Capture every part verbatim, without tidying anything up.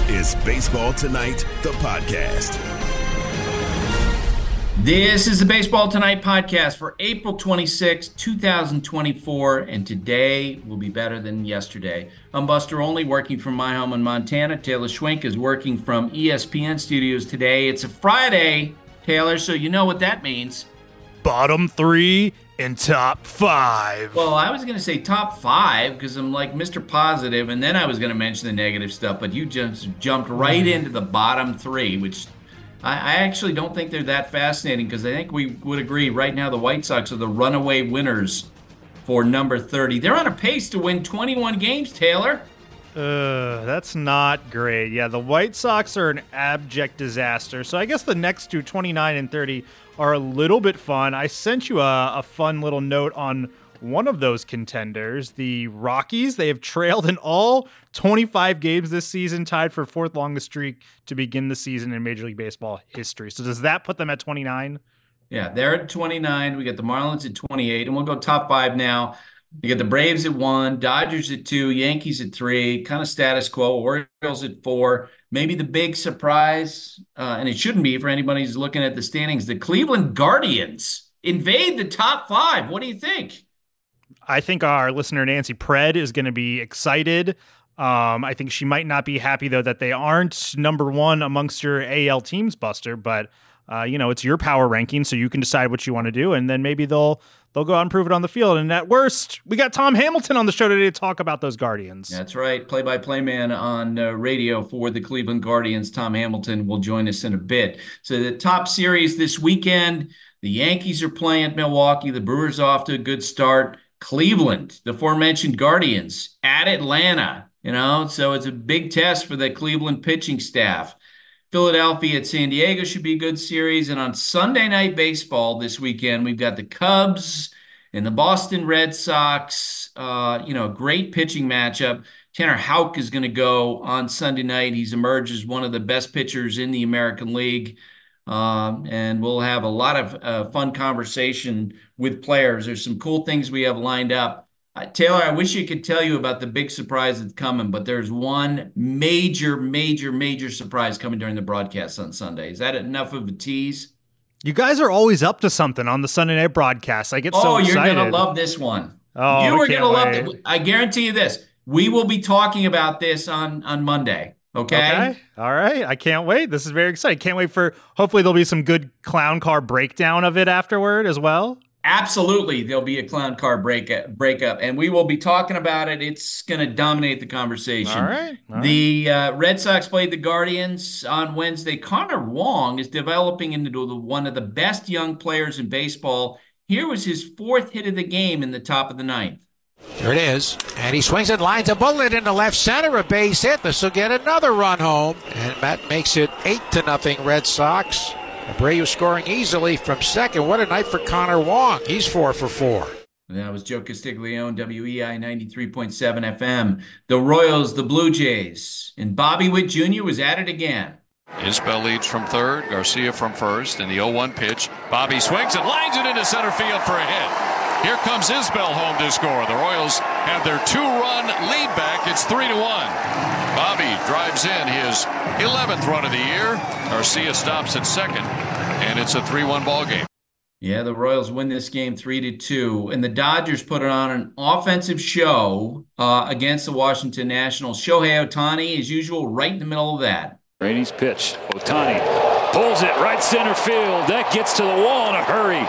is Baseball Tonight, the podcast. This is the Baseball Tonight podcast for April twenty-sixth, twenty twenty-four, and today will be better than yesterday. I'm Buster Olney, working from my home in Montana. Taylor Schwenk is working from E S P N Studios today. It's a Friday, Taylor, so you know what that means. Bottom three and top five. Well, I was going to say top five because I'm like Mister Positive, and then I was going to mention the negative stuff, but you just jumped right into the bottom three, which I, I actually don't think they're that fascinating because I think we would agree right now the White Sox are the runaway winners for number thirty. They're on a pace to win twenty-one games, Taylor. Uh, that's not great. Yeah, the White Sox are an abject disaster. So I guess the next two, twenty-nine and thirty, are a little bit fun. I sent you a, a fun little note on one of those contenders, the Rockies. They have trailed in all twenty-five games this season, tied for fourth longest streak to begin the season in Major League Baseball history. So does that put them at twenty-nine? Yeah, they're at twenty-nine. We got the Marlins at twenty-eight, and we'll go top five now. You got the Braves at one, Dodgers at two, Yankees at three, kind of status quo, Orioles at four. Maybe the big surprise, uh, and it shouldn't be for anybody who's looking at the standings, the Cleveland Guardians invade the top five. What do you think? I think our listener Nancy Pred is going to be excited. Um, I think she might not be happy, though, that they aren't number one amongst your A L teams, Buster, but uh, you know, it's your power ranking, so you can decide what you want to do, and then maybe they'll they'll go out and prove it on the field. And at worst, we got Tom Hamilton on the show today to talk about those Guardians. That's right. Play-by-play man on uh, radio for the Cleveland Guardians, Tom Hamilton, will join us in a bit. So the top series this weekend, the Yankees are playing at Milwaukee. The Brewers off to a good start. Cleveland, the aforementioned Guardians, at Atlanta. You know, so it's a big test for the Cleveland pitching staff. Philadelphia at San Diego should be a good series. And on Sunday Night Baseball this weekend, we've got the Cubs and the Boston Red Sox. Uh, you know, great pitching matchup. Tanner Houck is going to go on Sunday night. He's emerged as one of the best pitchers in the American League. Um, and we'll have a lot of uh, fun conversation with players. There's some cool things we have lined up. Uh, Taylor, I wish I could tell you about the big surprise that's coming, but there's one major, major, major surprise coming during the broadcast on Sunday. Is that enough of a tease? You guys are always up to something on the Sunday night broadcast. I get oh, so excited. Oh, you're going to love this one. Oh, you are going to love it. I guarantee you this. We will be talking about this on, on Monday. Okay? Okay. All right. I can't wait. This is very exciting. Can't wait for, hopefully there'll be some good clown car breakdown of it afterward as well. Absolutely. There'll be a clown car breakup, breakup, and we will be talking about it. It's going to dominate the conversation. All right. All right. The uh, Red Sox played the Guardians on Wednesday. Connor Wong is developing into the, one of the best young players in baseball. Here was his fourth hit of the game in the top of the ninth. Here it is, and he swings and lines a bullet into left center, a base hit. This will get another run home, and that makes it eight to nothing Red Sox. Abreu scoring easily from second. What a night for Connor Wong. He's four for four. That was Joe Castiglione, W E I ninety-three point seven F M. The Royals, the Blue Jays, and Bobby Witt Junior was at it again. Isbell leads from third, Garcia from first, and the oh one pitch. Bobby swings and lines it into center field for a hit. Here comes Isbell home to score. The Royals have their two-run lead back. It's three to one. Bobby drives in his eleventh run of the year. Garcia stops at second, and it's a three one ball game. Yeah, the Royals win this game three to two, and the Dodgers put on an offensive show uh, against the Washington Nationals. Shohei Ohtani, as usual, right in the middle of that. Rainey's pitch. Ohtani pulls it right center field. That gets to the wall in a hurry.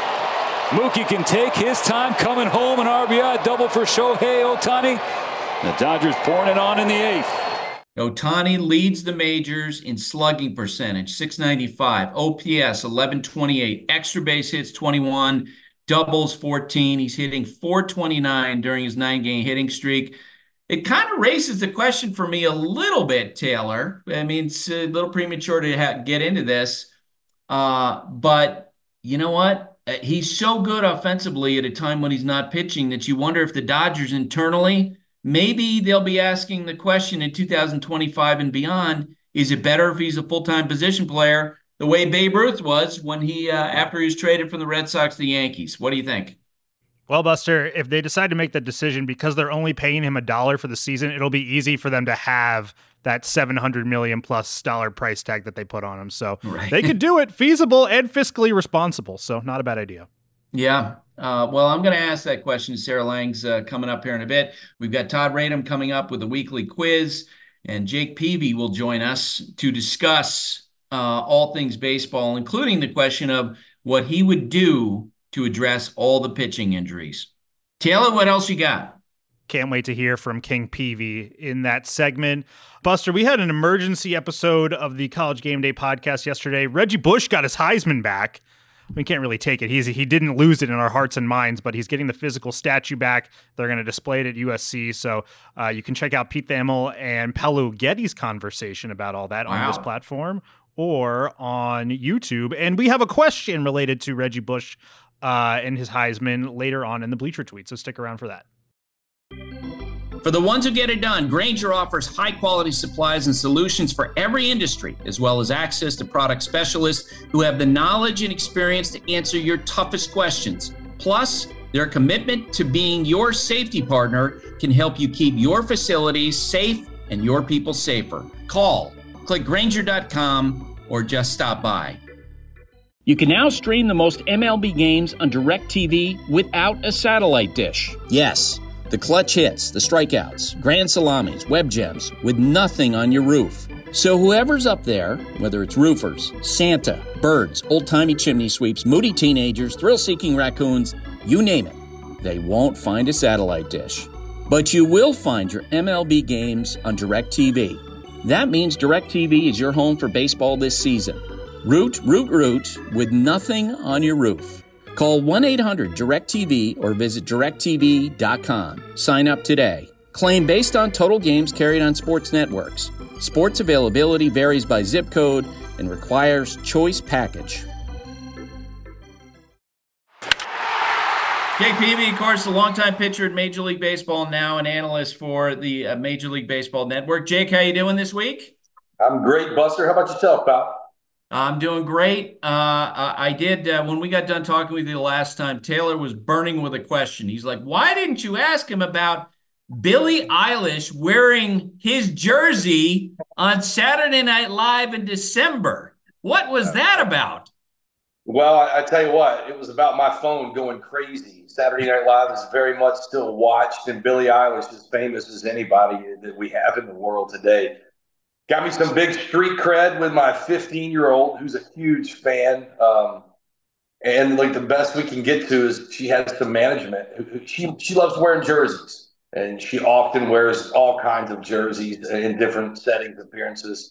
Mookie can take his time coming home, an R B I double for Shohei Ohtani. The Dodgers pouring it on in the eighth. Ohtani leads the majors in slugging percentage, six ninety-five, O P S eleven twenty-eight, extra base hits twenty-one, doubles fourteen. He's hitting four twenty-nine during his nine-game hitting streak. It kind of raises the question for me a little bit, Taylor. I mean, it's a little premature to ha- get into this, uh, but you know what? He's so good offensively at a time when he's not pitching that you wonder if the Dodgers internally, maybe they'll be asking the question in two thousand twenty-five and beyond, is it better if he's a full-time position player the way Babe Ruth was when he, uh, after he was traded from the Red Sox to the Yankees? What do you think? Well, Buster, if they decide to make that decision because they're only paying him a dollar for the season, it'll be easy for them to have that seven hundred million plus dollar price tag that they put on him. So right. They could do it, feasible and fiscally responsible. So not a bad idea. Yeah. Uh, well, I'm going to ask that question to Sarah Langs uh, coming up here in a bit. We've got Todd Radom coming up with a weekly quiz, and Jake Peavy will join us to discuss uh, all things baseball, including the question of what he would do to address all the pitching injuries. Taylor, what else you got? Can't wait to hear from King Peavy in that segment. Buster, we had an emergency episode of the College Game Day podcast yesterday. Reggie Bush got his Heisman back. We can't really take it. He's he didn't lose it in our hearts and minds, but he's getting the physical statue back. They're going to display it at U S C. So uh, you can check out Pete Thamel and Paolo Getty's conversation about all that wow. on this platform or on YouTube. And we have a question related to Reggie Bush uh, and his Heisman later on in the Bleacher Tweet. So stick around for that. For the ones who get it done, Grainger offers high-quality supplies and solutions for every industry, as well as access to product specialists who have the knowledge and experience to answer your toughest questions. Plus, their commitment to being your safety partner can help you keep your facilities safe and your people safer. Call, click Grainger dot com, or just stop by. You can now stream the most M L B games on DirecTV without a satellite dish. Yes. The clutch hits, the strikeouts, grand salamis, web gems, with nothing on your roof. So whoever's up there, whether it's roofers, Santa, birds, old-timey chimney sweeps, moody teenagers, thrill-seeking raccoons, you name it, they won't find a satellite dish. But you will find your M L B games on DirecTV. That means DirecTV is your home for baseball this season. Root, root, root, with nothing on your roof. Call one eight hundred direct T V or visit direct T V dot com. Sign up today. Claim based on total games carried on sports networks. Sports availability varies by zip code and requires choice package. Jake Peavy, of course, a longtime pitcher at Major League Baseball, now an analyst for the uh, Major League Baseball Network. Jake, how you doing this week? I'm great, Buster. How about yourself, pal? I'm doing great. Uh, I did, uh, when we got done talking with you the last time, Taylor was burning with a question. He's like, why didn't you ask him about Billie Eilish wearing his jersey on Saturday Night Live in December? What was that about? Well, I, I tell you what, it was about my phone going crazy. Saturday Night Live is very much still watched, and Billie Eilish is famous as anybody that we have in the world today. Got me some big street cred with my fifteen-year-old, who's a huge fan. Um, and, like, the best we can get to is she has some management. She, she loves wearing jerseys, and she often wears all kinds of jerseys in different settings, appearances.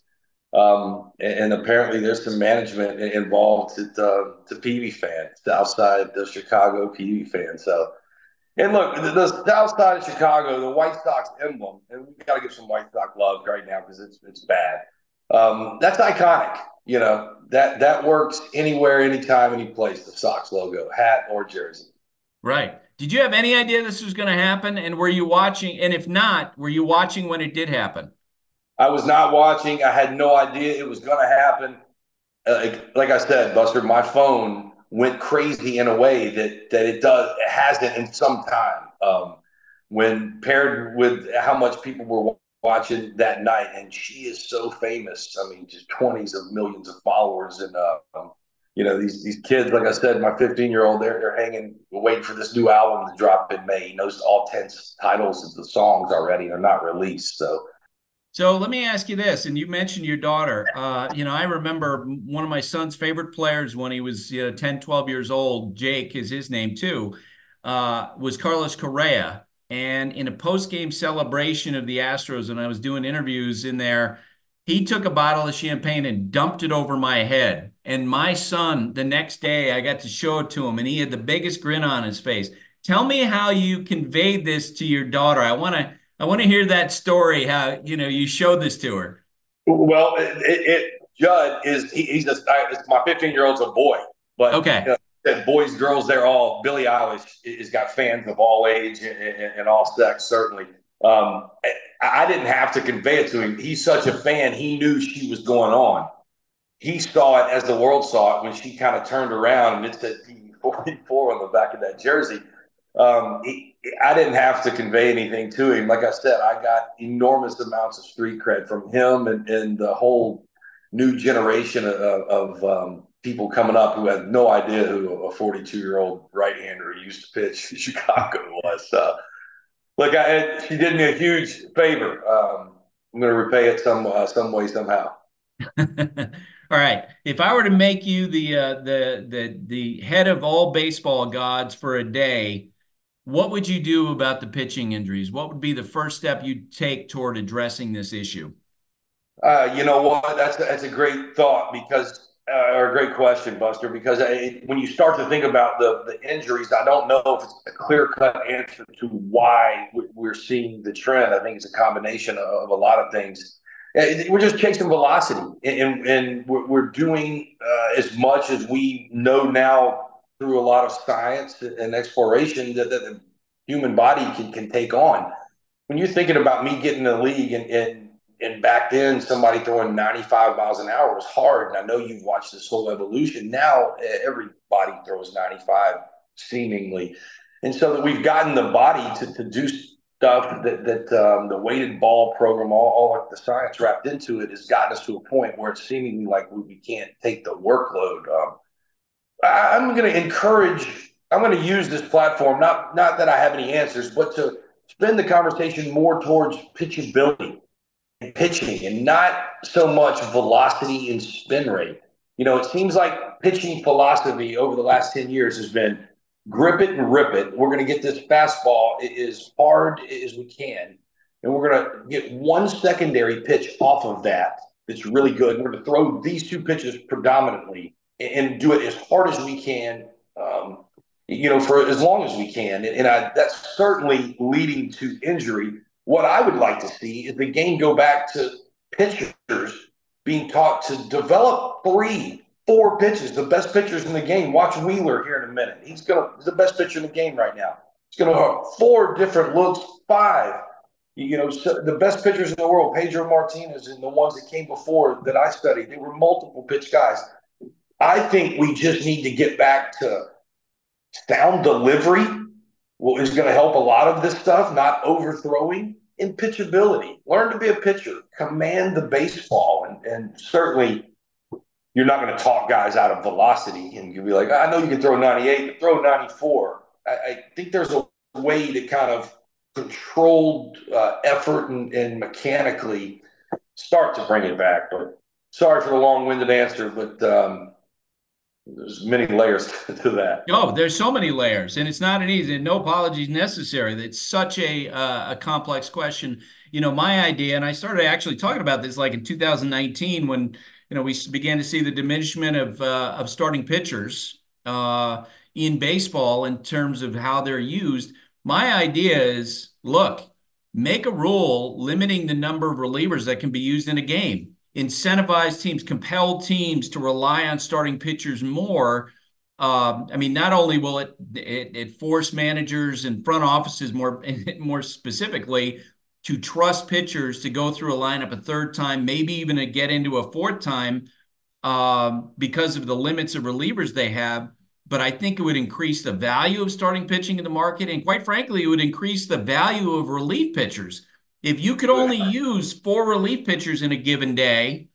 Um, and, and apparently there's some management involved to, uh, to Peavy fan, Southside, the Chicago Peavy fan. So, and look, the, the South Side of Chicago, the White Sox emblem, and we've got to give some White Sox love right now because it's it's bad. Um, that's iconic. You know, that that works anywhere, anytime, any place, the Sox logo, hat or jersey. Right. Did you have any idea this was going to happen? And were you watching? And if not, were you watching when it did happen? I was not watching. I had no idea it was going to happen. Uh, like, like I said, Buster, my phone went crazy in a way that that it does it hasn't in some time. Um, when paired with how much people were watching that night, and she is so famous. I mean, just twenties of millions of followers, and uh, um, you know these these kids. Like I said, my fifteen-year-old, they're they're hanging, waiting for this new album to drop in May. He knows all ten titles of the songs already. They're not released, so. So let me ask you this, and you mentioned your daughter. Uh, you know, I remember one of my son's favorite players when he was you know, ten, twelve years old, Jake is his name too, uh, was Carlos Correa. And in a post-game celebration of the Astros, and I was doing interviews in there, he took a bottle of champagne and dumped it over my head. And my son, the next day, I got to show it to him, and he had the biggest grin on his face. Tell me how you conveyed this to your daughter. I want to I want to hear that story, how, you know, you showed this to her. Well, it, it Judd is, he, he's a, it's my fifteen-year-old's a boy. But okay. You know, boys, girls, they're all, Billie Eilish has got fans of all age and, and, and all sex, certainly. Um, I didn't have to convey it to him. He's such a fan, he knew she was going on. He saw it as the world saw it when she kind of turned around and it said P forty-four on the back of that jersey. Um, he, I didn't have to convey anything to him. Like I said, I got enormous amounts of street cred from him and, and the whole new generation of, of um, people coming up who had no idea who a forty-two-year-old right-hander who used to pitch in Chicago was. Uh, look, I, she did me a huge favor. Um, I'm going to repay it some uh, some way, somehow. All right. If I were to make you the uh, the the the head of all baseball gods for a day, what would you do about the pitching injuries? What would be the first step you'd take toward addressing this issue? Uh, you know what? That's that's a great thought because, uh, or a great question, Buster. Because I, when you start to think about the the injuries, I don't know if it's a clear cut answer to why we're seeing the trend. I think it's a combination of a lot of things. We're just chasing velocity, and, and we're doing uh, as much as we know now through a lot of science and exploration that, that the human body can, can take on. When you're thinking about me getting in the league and, and and back then somebody throwing ninety-five miles an hour was hard, and I know you've watched this whole evolution. Now everybody throws ninety-five seemingly, and so that we've gotten the body to, to do stuff that, that um, the weighted ball program, all, all of the science wrapped into it, has gotten us to a point where it's seemingly like we, we can't take the workload. Um, I, I'm going to encourage, I'm going to use this platform, not, not that I have any answers, but to spend the conversation more towards pitchability and pitching and not so much velocity and spin rate. You know, it seems like pitching philosophy over the last ten years has been grip it and rip it. We're going to get this fastball as hard as we can, and we're going to get one secondary pitch off of that that's really good. We're going to throw these two pitches predominantly and do it as hard as we can, um, you know, for as long as we can. And, and I, that's certainly leading to injury. What I would like to see is the game go back to pitchers being taught to develop three, four pitches, the best pitchers in the game. Watch Wheeler here in a minute. He's gonna he's the best pitcher in the game right now. He's gonna have four different looks, five. You know, so the best pitchers in the world, Pedro Martinez and the ones that came before that I studied, they were multiple pitch guys. I think we just need to get back to sound delivery, what is going to help a lot of this stuff, not overthrowing, and pitchability. Learn to be a pitcher, command the baseball, and, and certainly – you're not going to talk guys out of velocity and you'll be like, I know you can throw ninety-eight, but throw ninety-four. I, I think there's a way to kind of controlled uh, effort and, and mechanically start to bring it back. But sorry for the long-winded answer, but um, there's many layers to that. No, there's so many layers, and it's not an easy, and no apologies necessary. It's such a uh, a complex question. You know, my idea, and I started actually talking about this like in two thousand nineteen when – you know, we began to see the diminishment of uh, of starting pitchers uh, in baseball in terms of how they're used. My idea is, look, make a rule limiting the number of relievers that can be used in a game. Incentivize teams, compel teams to rely on starting pitchers more. Um, I mean, not only will it, it it force managers and front offices more more specifically to trust pitchers to go through a lineup a third time, maybe even to get into a fourth time um, because of the limits of relievers they have. But I think it would increase the value of starting pitching in the market. And quite frankly, it would increase the value of relief pitchers. If you could only use four relief pitchers in a given day,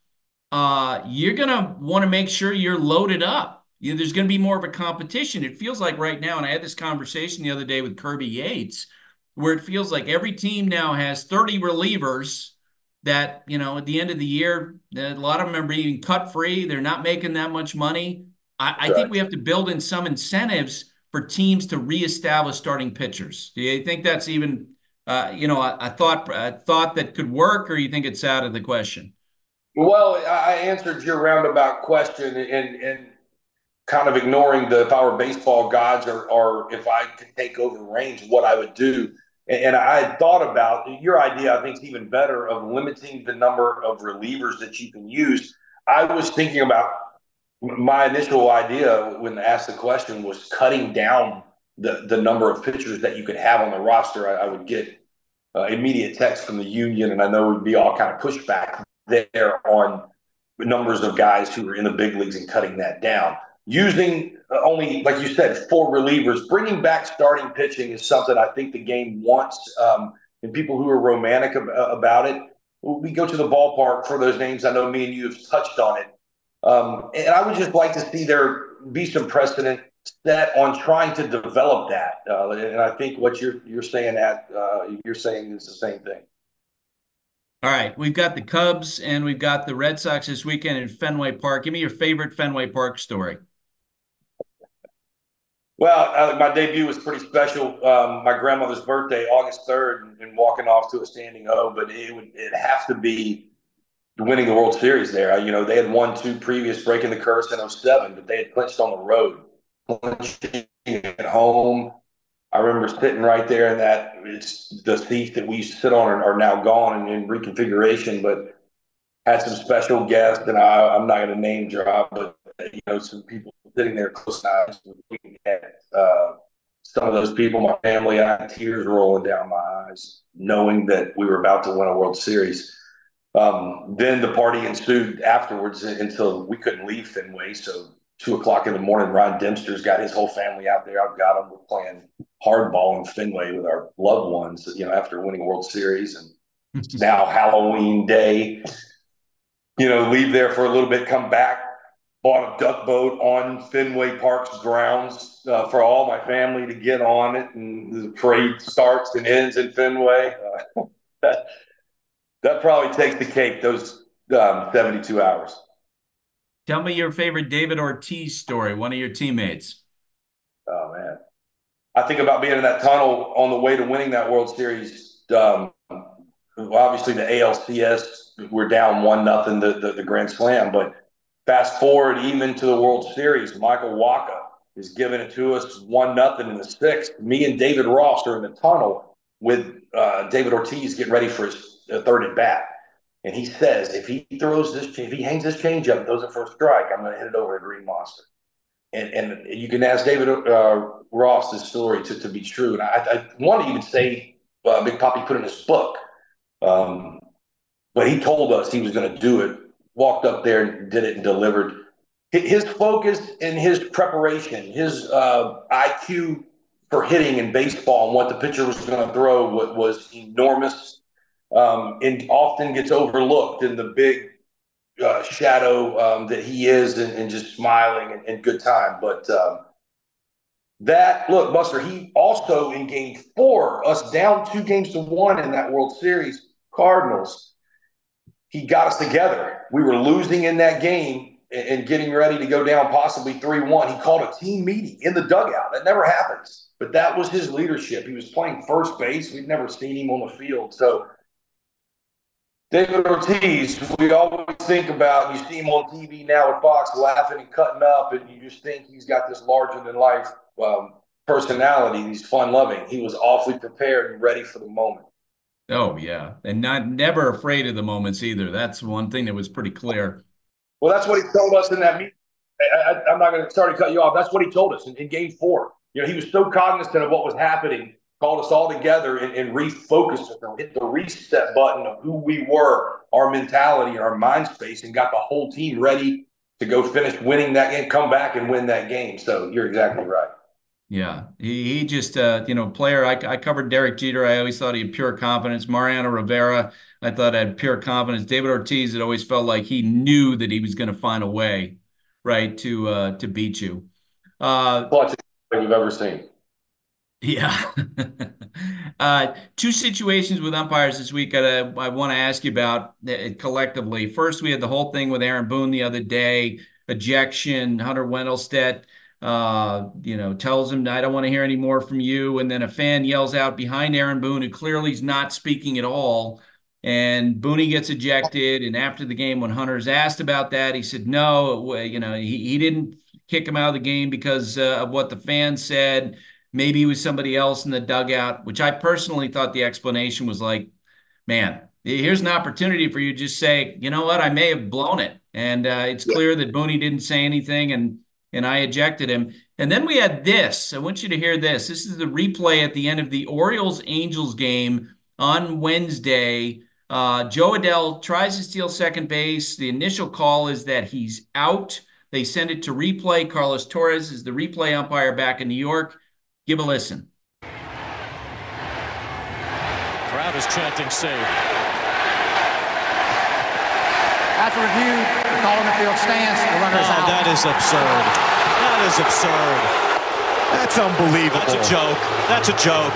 uh, you're going to want to make sure you're loaded up. You know, there's going to be more of a competition. It feels like right now, and I had this conversation the other day with Kirby Yates, where it feels like every team now has thirty relievers that, you know, at the end of the year, a lot of them are being cut free. They're not making that much money. I, I think we have to build in some incentives for teams to reestablish starting pitchers. Do you think that's even, uh, you know, a, a thought a thought that could work, or you think it's out of the question? Well, I answered your roundabout question and, and kind of ignoring the if I were baseball gods or, or if I could take over range, what I would do. And I had thought about your idea, I think, is even better, of limiting the number of relievers that you can use. I was thinking about my initial idea when asked the question was cutting down the, the number of pitchers that you could have on the roster. I, I would get uh, immediate text from the union, and I know it would be all kind of pushback there on the numbers of guys who are in the big leagues and cutting that down. using only, like you said, four relievers, bringing back starting pitching is something I think the game wants. Um, and people who are romantic ab- about it, we go to the ballpark for those names. I know me and you have touched on it. Um, and I would just like to see there be some precedent set on trying to develop that. Uh, and I think what you're you're saying at uh, you're saying is the same thing. All right, we've got the Cubs and we've got the Red Sox this weekend in Fenway Park. Give me your favorite Fenway Park story. Well, uh, my debut was pretty special. Um, my grandmother's birthday, August third, and, and walking off to a standing O. But it would it have to be winning the World Series there. You know, they had won two previous, breaking the curse in oh seven, but they had clinched on the road, clinching at home. I remember sitting right there in that, it's the seats that we used to sit on are, are now gone in, in reconfiguration, but had some special guests, and I, I'm not going to name drop, but, you know, some people sitting there close to looking at uh, some of those people, my family, I had tears rolling down my eyes, knowing that we were about to win a World Series. Um, then the party ensued afterwards until we couldn't leave Fenway. So two o'clock in the morning, Ron Dempster's got his whole family out there. I've got them. We're playing hardball in Fenway with our loved ones, you know, after winning a World Series. And it's now Halloween day. You know, leave there for a little bit, come back, bought a duck boat on Fenway Park's grounds uh, for all my family to get on it. And the parade starts and ends in Fenway. Uh, that, that probably takes the cake, those um, seventy-two hours. Tell me your favorite David Ortiz story, one of your teammates. Oh, man. I think about being in that tunnel on the way to winning that World Series. Um, obviously, the A L C S, we're down one nothing the, the, the Grand Slam. But fast forward even to the World Series, Michael Wacha is giving it to us one nothing in the sixth. Me and David Ross are in the tunnel with uh, David Ortiz getting ready for his uh, third at bat. And he says, if he throws this, if he hangs this changeup and throws it for a strike, I'm going to hit it over a green monster. And and you can ask David uh, Ross this story to, to be true. And I, I want to even say uh, Big Papi put in his book. Um, but he told us he was going to do it, walked up there and did it and delivered. His focus and his preparation, his uh, I Q for hitting in baseball and what the pitcher was going to throw was, was enormous. Um, and often gets overlooked in the big uh, shadow um, that he is and, and just smiling and, and good time. But um, that, look, Buster, he also in game four, us down two games to one in that World Series, Cardinals, he got us together. We were losing in that game and, and getting ready to go down possibly three one. He called a team meeting in the dugout. That never happens. But that was his leadership. He was playing first base. We'd never seen him on the field. So David Ortiz, we always think about, you see him on T V now with Fox laughing and cutting up, and you just think he's got this larger-than-life um, personality. He's fun-loving. He was awfully prepared and ready for the moment. Oh, yeah, and not never afraid of the moments either. That's one thing that was pretty clear. Well, that's what he told us in that meeting. I, I, I'm not going to start to cut you off. That's what he told us in, in game four. You know, he was so cognizant of what was happening, called us all together and, and refocused us and hit the reset button of who we were, our mentality, our mind space, and got the whole team ready to go finish winning that game, come back and win that game. So you're exactly right. Yeah, he, he just, uh, you know, player, I, I covered Derek Jeter. I always thought he had pure confidence. Mariano Rivera, I thought had pure confidence. David Ortiz, it always felt like he knew that he was going to find a way, right, to uh, to beat you. Uh, Clutch you've ever seen. Yeah. uh, two situations with umpires this week I, I want to ask you about uh, collectively. First, we had the whole thing with Aaron Boone the other day, ejection, Hunter Wendelstedt, uh, you know, tells him, I don't want to hear any more from you. And then a fan yells out behind Aaron Boone, who clearly is not speaking at all. And Boone gets ejected. And after the game, when Hunter's asked about that, he said, no, you know, he, he didn't kick him out of the game because uh, of what the fans said. Maybe it was somebody else in the dugout, which I personally thought the explanation was like, man, here's an opportunity for you to just say, you know what, I may have blown it. And uh, it's clear that Boone didn't say anything, and and I ejected him. And then we had this. I want you to hear this. This is the replay at the end of the Orioles-Angels game on Wednesday. Uh, Joe Adell tries to steal second base. The initial call is that he's out. They send it to replay. Carlos Torres is the replay umpire back in New York. Give a listen. Crowd is chanting safe. After review, the call on the field stands. The runner is oh, out. That is absurd. That is absurd. That's unbelievable. That's a joke. That's a joke.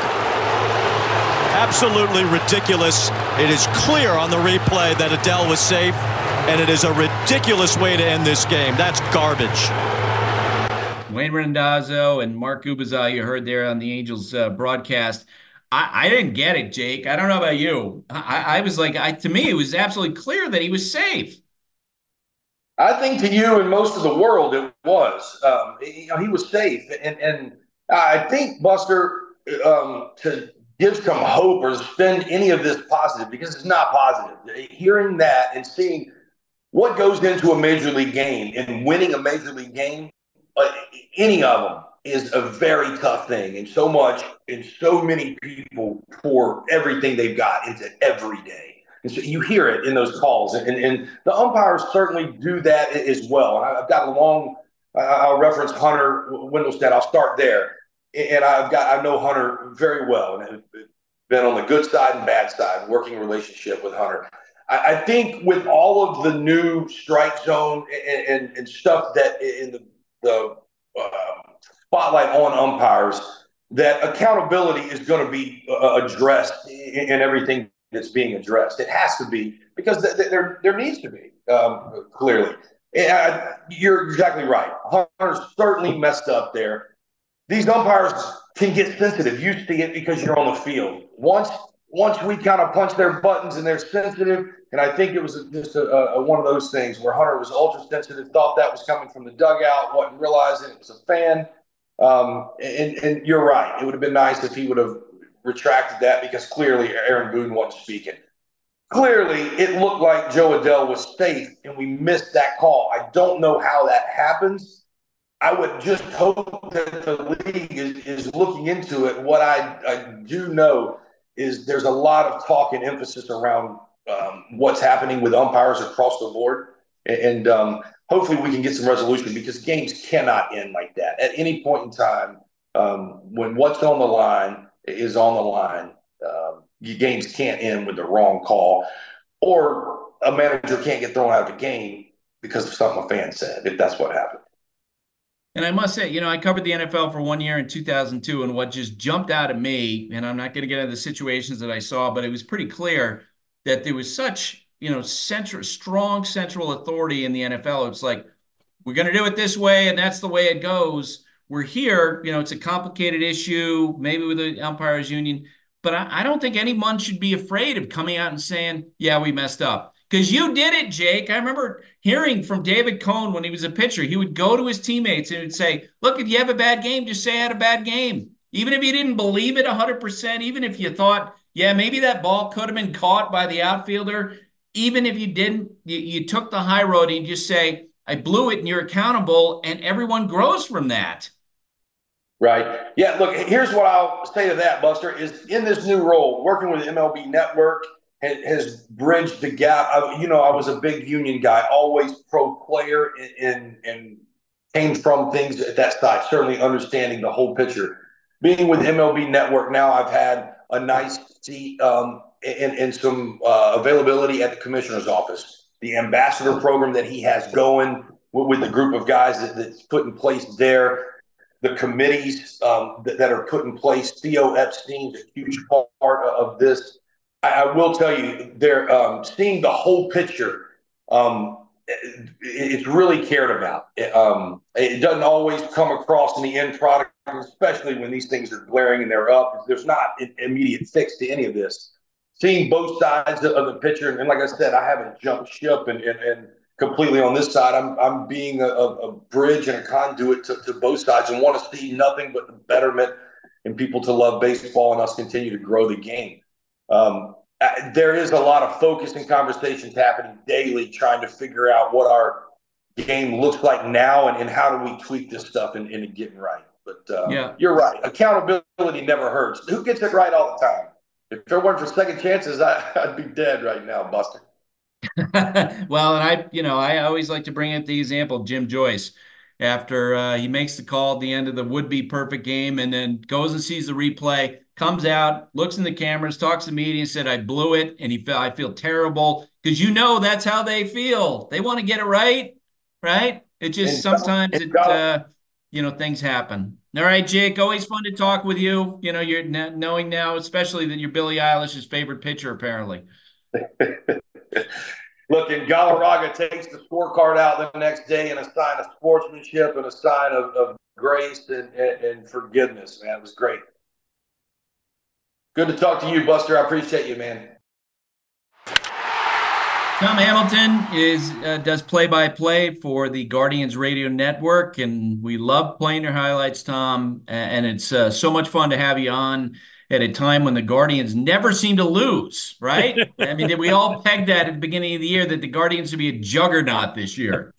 Absolutely ridiculous. It is clear on the replay that Adele was safe, and it is a ridiculous way to end this game. That's garbage. Wayne Randazzo and Mark Gubicza, you heard there on the Angels uh, broadcast. I, I didn't get it, Jake. I don't know about you. I, I was like, I, to me, it was absolutely clear that he was safe. I think to you and most of the world, it was. Um, you know, he was safe. And, and I think, Buster, um, to give some hope or spend any of this positive, because it's not positive. Hearing that and seeing what goes into a major league game and winning a major league game, uh, any of them, is a very tough thing. And so much, and so many people pour everything they've got into every day. And so you hear it in those calls. And, and the umpires certainly do that as well. And I've got a long, I'll reference Hunter Wendelstedt. I'll start there. And I've got, I know Hunter very well, and have been on the good side and bad side, working relationship with Hunter. I, I think with all of the new strike zone and, and, and stuff that in the, the uh, spotlight on umpires, that accountability is going to be uh, addressed in, in everything that's being addressed. It has to be, because th- th- there there needs to be, um, clearly. And I, you're exactly right. Hunter's certainly messed up there. These umpires can get sensitive. You see it because you're on the field. Once once we kind of punch their buttons and they're sensitive, and I think it was just a, a, one of those things where Hunter was ultra sensitive, thought that was coming from the dugout, wasn't realizing it was a fan. Um, and, and you're right. It would have been nice if he would have retracted that, because clearly Aaron Boone wasn't speaking. Clearly, it looked like Joe Adele was safe, and we missed that call. I don't know how that happens. I would just hope that the league is, is looking into it. What I, I do know is there's a lot of talk and emphasis around um, what's happening with umpires across the board. And um, hopefully we can get some resolution, because games cannot end like that. At any point in time, um, when what's on the line is on the line, um, your games can't end with the wrong call, or a manager can't get thrown out of the game because of something a fan said, if that's what happened. And I must say, you know, I covered the N F L for one year in two thousand two, and what just jumped out at me, and I'm not going to get into the situations that I saw, but it was pretty clear that there was such, you know, central, strong central authority in the N F L. It's like, we're going to do it this way, and that's the way it goes. We're here, you know, it's a complicated issue, maybe with the umpires union, but I, I don't think anyone should be afraid of coming out and saying, yeah, we messed up. Because you did it, Jake. I remember hearing from David Cohn when he was a pitcher. He would go to his teammates and would say, look, if you have a bad game, just say I had a bad game. Even if you didn't believe it one hundred percent, even if you thought, yeah, maybe that ball could have been caught by the outfielder, even if you didn't, you, you took the high road, and you just say, I blew it, and you're accountable, and everyone grows from that. Right. Yeah, look, here's what I'll say to that, Buster, is in this new role, working with M L B Network has bridged the gap. I, you know, I was a big union guy, always pro player, and, and, and came from things at that side, certainly understanding the whole picture. Being with M L B Network now, I've had a nice seat um, and, and some uh, availability at the commissioner's office. The ambassador program that he has going with, with the group of guys that, that's put in place there, the committees um, that, that are put in place. Theo Epstein's a huge part of this. I will tell you, they're um, seeing the whole picture. Um, it, it's really cared about. It, um, it doesn't always come across in the end product, especially when these things are glaring and they're up. There's not an immediate fix to any of this. Seeing both sides of the picture, and like I said, I haven't jumped ship and, and, and completely on this side. I'm I'm being a, a bridge and a conduit to, to both sides, and want to see nothing but the betterment and people to love baseball and us continue to grow the game. Um, there is a lot of focus and conversations happening daily trying to figure out what our game looks like now, and, and how do we tweak this stuff and, and get it right. But uh, yeah. You're right. Accountability never hurts. Who gets it right all the time? If there weren't for second chances, I, I'd be dead right now, Buster. Well, and I, you know, I always like to bring up the example of Jim Joyce after uh, he makes the call at the end of the would-be perfect game and then goes and sees the replay, comes out, looks in the cameras, talks to the media, and said, I blew it, and he felt I feel terrible because you know that's how they feel. They want to get it right, right? It just sometimes it, uh, you know, things happen. All right, Jake, always fun to talk with you. You know, you're knowing now, especially that you're Billie Eilish's favorite pitcher, apparently. Look, and Galarraga takes the scorecard out the next day in a sign of sportsmanship and a sign of, of grace and, and, and forgiveness, man. It was great. Good to talk to you, Buster. I appreciate you, man. Tom Hamilton is uh, does play-by-play for the Guardians Radio Network, and we love playing your highlights, Tom, and it's uh, so much fun to have you on at a time when the Guardians never seem to lose, right? I mean, did we all peg that at the beginning of the year that the Guardians would be a juggernaut this year?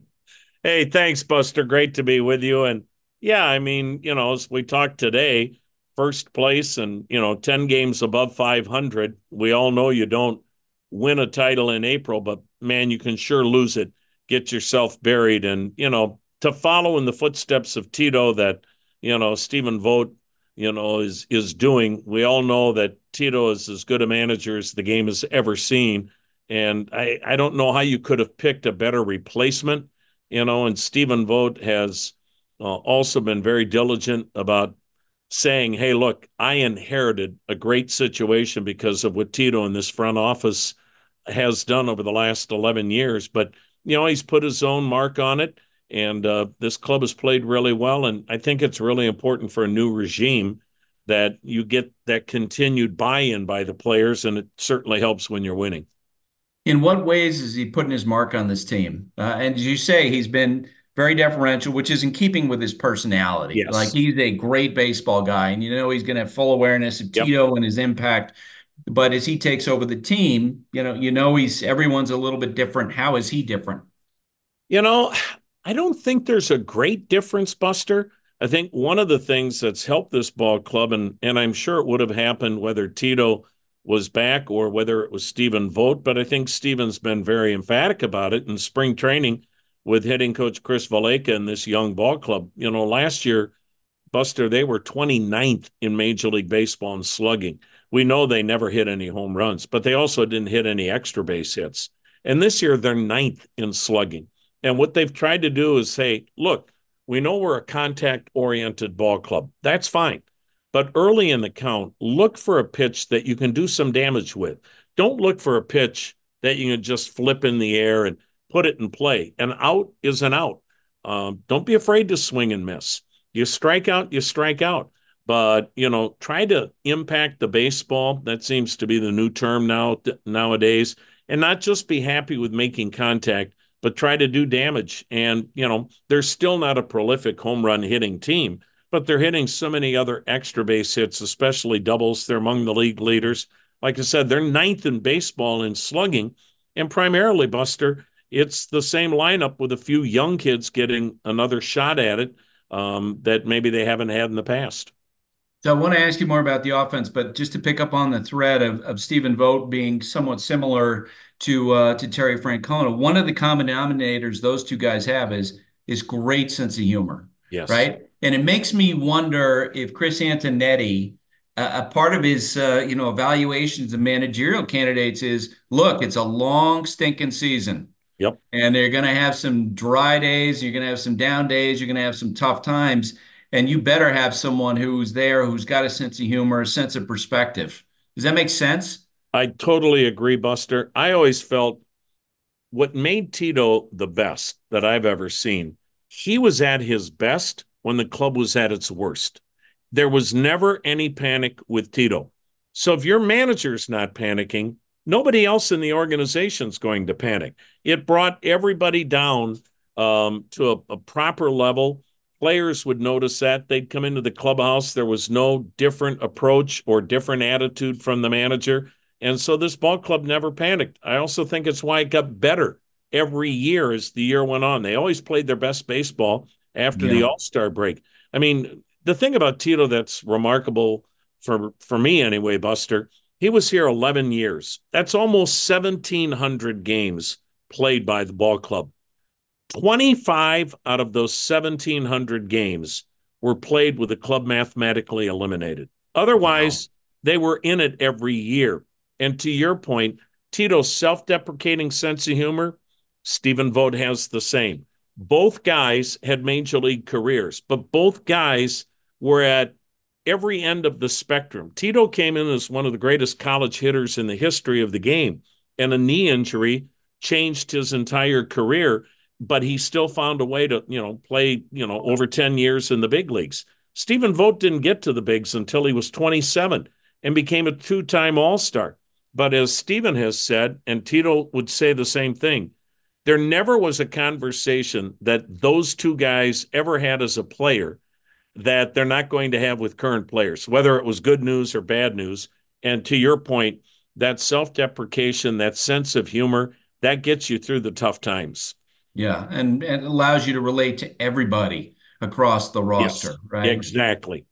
Hey, thanks, Buster. Great to be with you. And yeah, I mean, you know, as we talked today, first place and, you know, ten games above five hundred. We all know you don't win a title in April, but man, you can sure lose it, get yourself buried. And, you know, to follow in the footsteps of Tito that, you know, Stephen Vogt, you know, is is doing. We all know that Tito is as good a manager as the game has ever seen. And I, I don't know how you could have picked a better replacement, you know, and Stephen Vogt has uh, also been very diligent about saying, hey, look, I inherited a great situation because of what Tito in this front office has done over the last eleven years. But, you know, he's put his own mark on it. And uh, this club has played really well. And I think it's really important for a new regime that you get that continued buy-in by the players. And it certainly helps when you're winning. In what ways is he putting his mark on this team? Uh, and as you say, he's been very deferential, which is in keeping with his personality. Yes. Like he's a great baseball guy. And you know he's going to have full awareness of Tito yep. and his impact. But as he takes over the team, you know, you know he's everyone's a little bit different. How is he different? You know, I don't think there's a great difference, Buster. I think one of the things that's helped this ball club, and, and I'm sure it would have happened whether Tito was back or whether it was Stephen Vogt, but I think Stephen's been very emphatic about it in spring training with hitting coach Chris Valaika and this young ball club. You know, last year, Buster, they were twenty-ninth in Major League Baseball in slugging. We know they never hit any home runs, but they also didn't hit any extra base hits. And this year, they're ninth in slugging. And what they've tried to do is say, look, we know we're a contact-oriented ball club. That's fine. But early in the count, look for a pitch that you can do some damage with. Don't look for a pitch that you can just flip in the air and put it in play. An out is an out. Um, don't be afraid to swing and miss. You strike out, you strike out. But, you know, try to impact the baseball. That seems to be the new term now nowadays. And not just be happy with making contact, but try to do damage. And, you know, they're still not a prolific home run hitting team, but they're hitting so many other extra base hits, especially doubles. They're among the league leaders. Like I said, they're ninth in baseball in slugging. And primarily, Buster, it's the same lineup with a few young kids getting another shot at it um, that maybe they haven't had in the past. So I want to ask you more about the offense, but just to pick up on the thread of, of Stephen Vogt being somewhat similar to uh, to Terry Francona, one of the common denominators those two guys have is is great sense of humor. Yes. Right. And it makes me wonder if Chris Antonetti, uh, a part of his uh, you know evaluations of managerial candidates is, look, it's a long stinking season. Yep. And they're going to have some dry days. You're going to have some down days. You're going to have some tough times. And you better have someone who's there, who's got a sense of humor, a sense of perspective. Does that make sense? I totally agree, Buster. I always felt what made Tito the best that I've ever seen, he was at his best when the club was at its worst. There was never any panic with Tito. So if your manager's not panicking, nobody else in the organization's going to panic. It brought everybody down um, to a, a proper level. Players would notice that. They'd come into the clubhouse. There was no different approach or different attitude from the manager. And so this ball club never panicked. I also think it's why it got better every year as the year went on. They always played their best baseball after yeah. the All-Star break. I mean, the thing about Tito that's remarkable for, for me anyway, Buster, He was here eleven years. That's almost seventeen hundred games played by the ball club. twenty-five out of those seventeen hundred games were played with the club mathematically eliminated. Otherwise, wow. They were in it every year. And to your point, Tito's self-deprecating sense of humor, Stephen Vogt has the same. Both guys had major league careers, but both guys were at every end of the spectrum. Tito came in as one of the greatest college hitters in the history of the game, and a knee injury changed his entire career, but he still found a way to, you know, play, you know, over ten years in the big leagues. Stephen Vogt didn't get to the bigs until he was twenty-seven and became a two-time All-Star. But as Stephen has said, and Tito would say the same thing, there never was a conversation that those two guys ever had as a player that they're not going to have with current players, whether it was good news or bad news. And to your point, that self-deprecation, that sense of humor, that gets you through the tough times. Yeah, and, and it allows you to relate to everybody across the roster, yes, right? Exactly.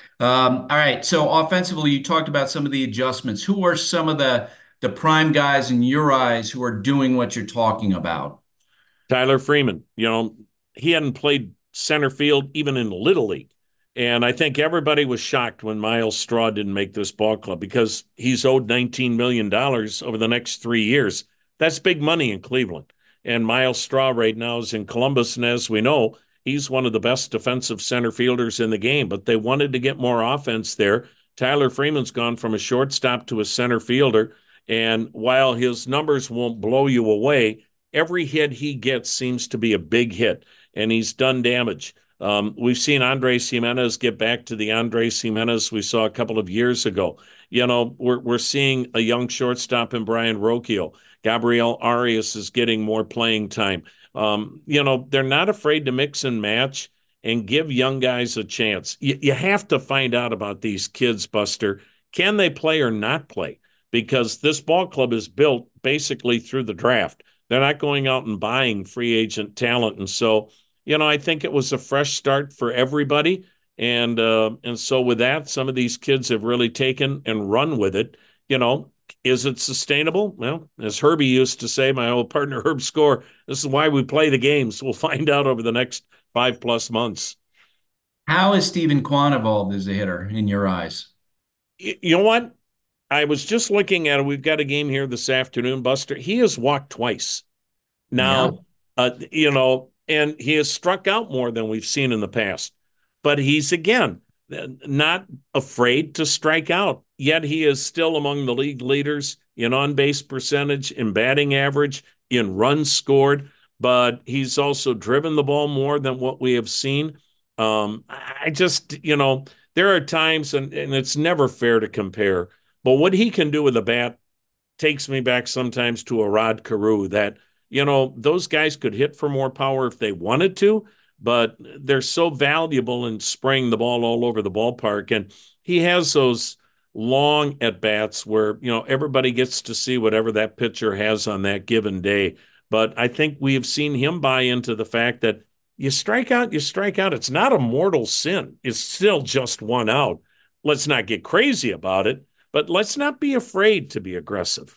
Um, all right, so offensively, you talked about some of the adjustments. Who are some of the, the prime guys in your eyes who are doing what you're talking about? Tyler Freeman, you know, he hadn't played center field even in Little League. And I think everybody was shocked when Myles Straw didn't make this ball club because he's owed nineteen million dollars over the next three years. That's big money in Cleveland. And Myles Straw right now is in Columbus. And as we know, he's one of the best defensive center fielders in the game. But they wanted to get more offense there. Tyler Freeman's gone from a shortstop to a center fielder. And while his numbers won't blow you away, every hit he gets seems to be a big hit. And he's done damage. Um, we've seen Andres Gimenez get back to the Andres Gimenez we saw a couple of years ago. You know, we're we're seeing a young shortstop in Brian Rocchio. Gabriel Arias is getting more playing time. Um, you know, they're not afraid to mix and match and give young guys a chance. You, you have to find out about these kids, Buster. Can they play or not play? Because this ball club is built basically through the draft. They're not going out and buying free agent talent. And so, you know, I think it was a fresh start for everybody. And uh, and so with that, some of these kids have really taken and run with it. You know, is it sustainable? Well, as Herbie used to say, my old partner Herb Score, this is why we play the games. We'll find out over the next five plus months. How has Steven Kwan evolved as a hitter in your eyes? You, you know what? I was just looking at it. We've got a game here this afternoon, Buster. He has walked twice. Now, yeah. uh, you know, and he has struck out more than we've seen in the past. But he's, again, not afraid to strike out. Yet he is still among the league leaders in on-base percentage, in batting average, in runs scored. But he's also driven the ball more than what we have seen. Um, I just, you know, there are times, and, and it's never fair to compare, but what he can do with a bat takes me back sometimes to a Rod Carew that, you know, those guys could hit for more power if they wanted to, but they're so valuable in spraying the ball all over the ballpark. And he has those long at-bats where, you know, everybody gets to see whatever that pitcher has on that given day. But I think we have seen him buy into the fact that you strike out, you strike out. It's not a mortal sin. It's still just one out. Let's not get crazy about it, but let's not be afraid to be aggressive.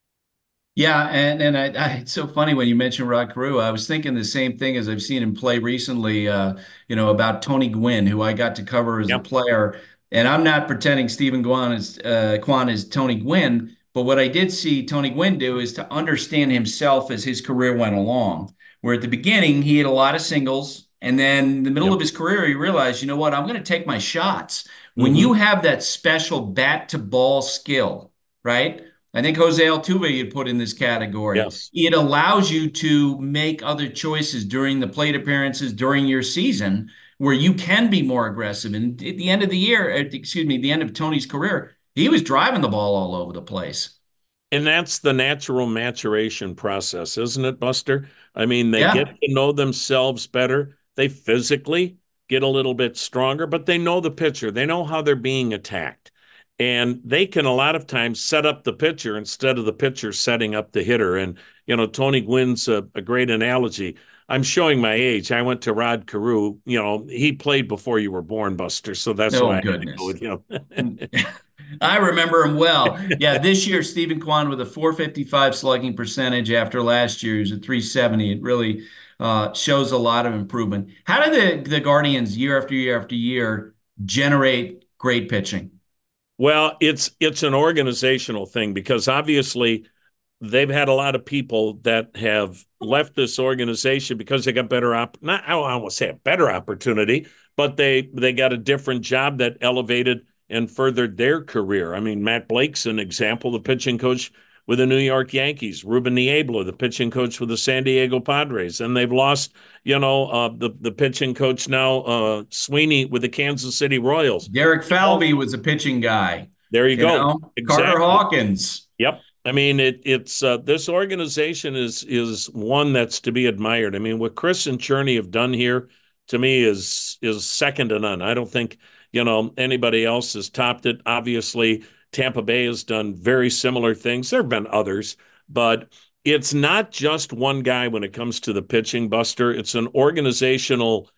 Yeah, and and I, I, it's so funny when you mentioned Rod Carew. I was thinking the same thing as I've seen him play recently, uh, you know, about Tony Gwynn, who I got to cover as yep. a player. And I'm not pretending Steven Kwan is, uh, Kwan is Tony Gwynn, but what I did see Tony Gwynn do is to understand himself as his career went along, where at the beginning he had a lot of singles, and then in the middle yep. of his career he realized, you know what, I'm going to take my shots. When mm-hmm. you have that special bat-to-ball skill, right? I think Jose Altuve you'd put in this category. Yes. It allows you to make other choices during the plate appearances, during your season, where you can be more aggressive. And at the end of the year, excuse me, the end of Tony's career, he was driving the ball all over the place. And that's the natural maturation process, isn't it, Buster? I mean, they yeah. get to know themselves better. They physically get a little bit stronger, but they know the pitcher. They know how they're being attacked. And they can a lot of times set up the pitcher instead of the pitcher setting up the hitter. And, you know, Tony Gwynn's a, a great analogy. I'm showing my age. I went to Rod Carew. You know, he played before you were born, Buster. So that's oh, why goodness. I had to go with him. I, I remember him well. Yeah, this year, Stephen Kwan with a four fifty-five slugging percentage after last year. He was at three seventy. It really uh, shows a lot of improvement. How do the, the Guardians, year after year after year, generate great pitching? Well, it's it's an organizational thing because obviously they've had a lot of people that have left this organization because they got better op not I don't want to say a better opportunity, but they they got a different job that elevated and furthered their career. I mean, Matt Blake's an example, the pitching coach with the New York Yankees, Ruben Niebla, the pitching coach with the San Diego Padres, and they've lost, you know, uh, the the pitching coach now, uh, Sweeney with the Kansas City Royals. Derek Falvey was a pitching guy. There you, you go. Know? Exactly. Carter Hawkins. Yep. I mean, it, it's uh, this organization is is one that's to be admired. I mean, what Chris and Cherney have done here, to me, is is second to none. I don't think, you know, anybody else has topped it. Obviously, Tampa Bay has done very similar things. There have been others, but it's not just one guy when it comes to the pitching, Buster. It's an organizational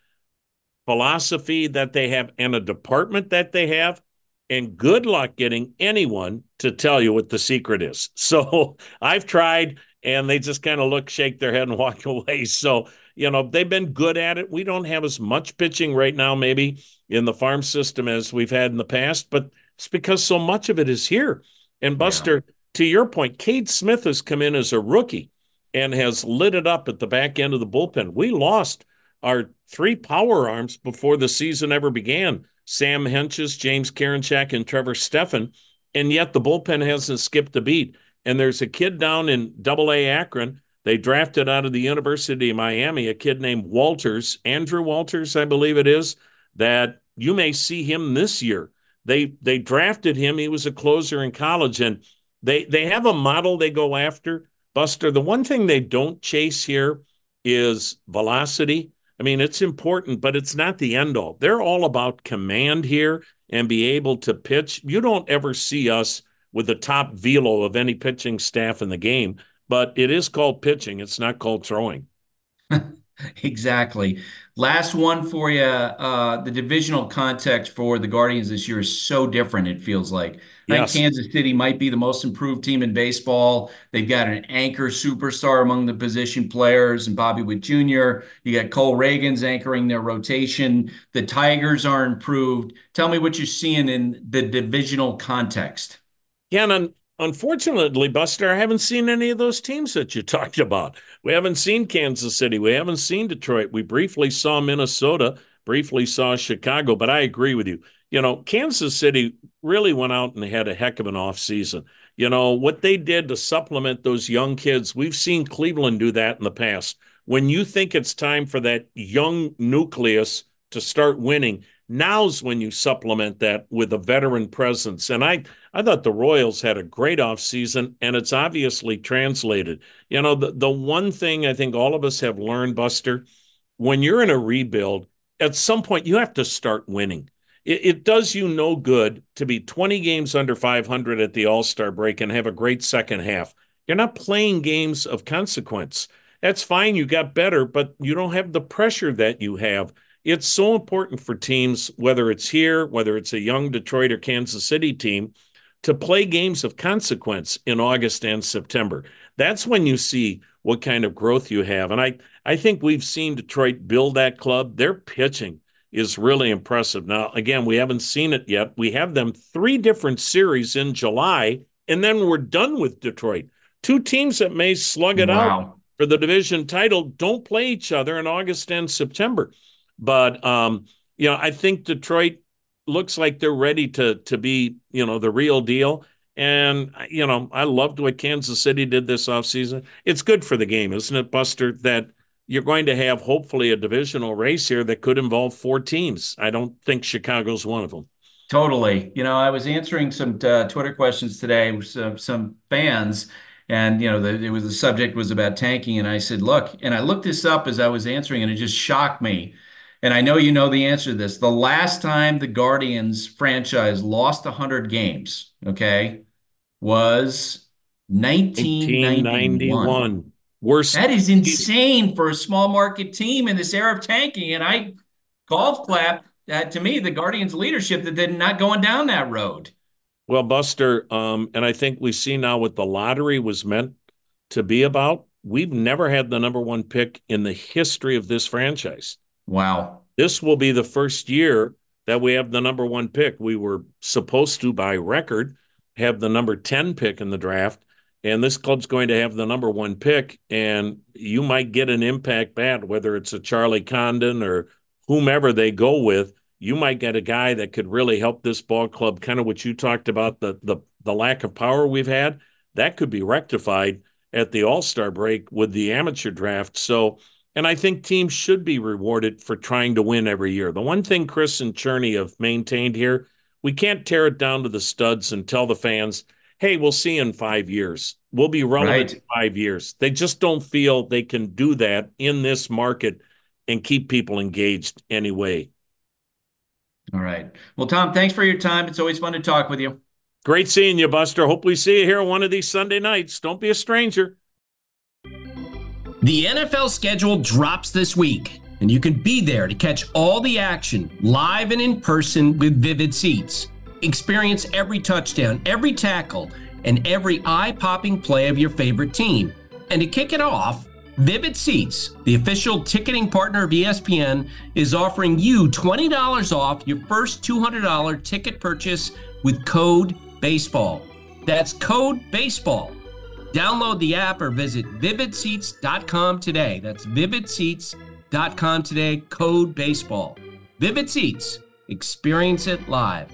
philosophy that they have and a department that they have. And good luck getting anyone to tell you what the secret is. So I've tried, and they just kind of look, shake their head, and walk away. So, you know, they've been good at it. We don't have as much pitching right now, maybe, in the farm system as we've had in the past, but it's because so much of it is here. And, Buster, yeah. to your point, Cade Smith has come in as a rookie and has lit it up at the back end of the bullpen. We lost our three power arms before the season ever began. Sam Hentges, James Karinchak, and Trevor Stephan, and yet the bullpen hasn't skipped a beat. And there's a kid down in Double A Akron. They drafted out of the University of Miami, a kid named Walters, Andrew Walters, I believe it is, that you may see him this year. They they drafted him. He was a closer in college, and they they have a model they go after. Buster, the one thing they don't chase here is velocity. I mean, it's important, but it's not the end all. They're all about command here and be able to pitch. You don't ever see us with the top velo of any pitching staff in the game, but it is called pitching. It's not called throwing. Exactly. Last one for you. Uh, the divisional context for the Guardians this year is so different, it feels like. I Yes. think Kansas City might be the most improved team in baseball. They've got an anchor superstar among the position players and Bobby Witt Junior You got Cole Reagans anchoring their rotation. The Tigers are improved. Tell me what you're seeing in the divisional context. Yeah, and un- unfortunately, Buster, I haven't seen any of those teams that you talked about. We haven't seen Kansas City. We haven't seen Detroit. We briefly saw Minnesota, briefly saw Chicago, but I agree with you. You know, Kansas City really went out and had a heck of an offseason. You know, what they did to supplement those young kids, we've seen Cleveland do that in the past. When you think it's time for that young nucleus to start winning, now's when you supplement that with a veteran presence. And I, I thought the Royals had a great offseason, and it's obviously translated. You know, the, the one thing I think all of us have learned, Buster, when you're in a rebuild, at some point you have to start winning. It, it does you no good to be twenty games under five hundred at the All-Star break and have a great second half. You're not playing games of consequence. That's fine. You got better, but you don't have the pressure that you have. It's so important for teams, whether it's here, whether it's a young Detroit or Kansas City team, to play games of consequence in August and September. That's when you see what kind of growth you have. And I, I think we've seen Detroit build that club. Their pitching is really impressive. Now, again, we haven't seen it yet. We have them three different series in July, and then we're done with Detroit. Two teams that may slug it Wow. out for the division title don't play each other in August and September. But, um, you know, I think Detroit looks like they're ready to to be, you know, the real deal. And, you know, I loved what Kansas City did this offseason. It's good for the game, isn't it, Buster, that you're going to have hopefully a divisional race here that could involve four teams. I don't think Chicago's one of them. Totally. You know, I was answering some uh, Twitter questions today with some, some fans, and, you know, the, it was the subject was about tanking. And I said, look, and I looked this up as I was answering, and it just shocked me. And I know you know the answer to this. The last time the Guardians franchise lost one hundred games, okay, was nineteen ninety-one. Worst. That is insane for a small market team in this era of tanking. And I golf clap uh, to me, the Guardians leadership that they're not going down that road. Well, Buster, um, and I think we see now what the lottery was meant to be about. We've never had the number one pick in the history of this franchise. Wow. This will be the first year that we have the number one pick. We were supposed to, by record, have the number ten pick in the draft, and this club's going to have the number one pick, and you might get an impact bat, whether it's a Charlie Condon or whomever they go with. You might get a guy that could really help this ball club, kind of what you talked about, the the the lack of power we've had. That could be rectified at the All-Star break with the amateur draft. So, and I think teams should be rewarded for trying to win every year. The one thing Chris and Cherney have maintained here, we can't tear it down to the studs and tell the fans, hey, we'll see you in five years. We'll be relevant Right. in five years. They just don't feel they can do that in this market and keep people engaged anyway. All right. Well, Tom, thanks for your time. It's always fun to talk with you. Great seeing you, Buster. Hope we see you here one of these Sunday nights. Don't be a stranger. The N F L schedule drops this week, and you can be there to catch all the action live and in person with Vivid Seats. Experience every touchdown, every tackle, and every eye-popping play of your favorite team. And to kick it off, Vivid Seats, the official ticketing partner of E S P N, is offering you twenty dollars off your first two hundred dollars ticket purchase with code BASEBALL. That's code BASEBALL. Download the app or visit vivid seats dot com today. That's vivid seats dot com today, code BASEBALL. Vivid Seats. Experience it live.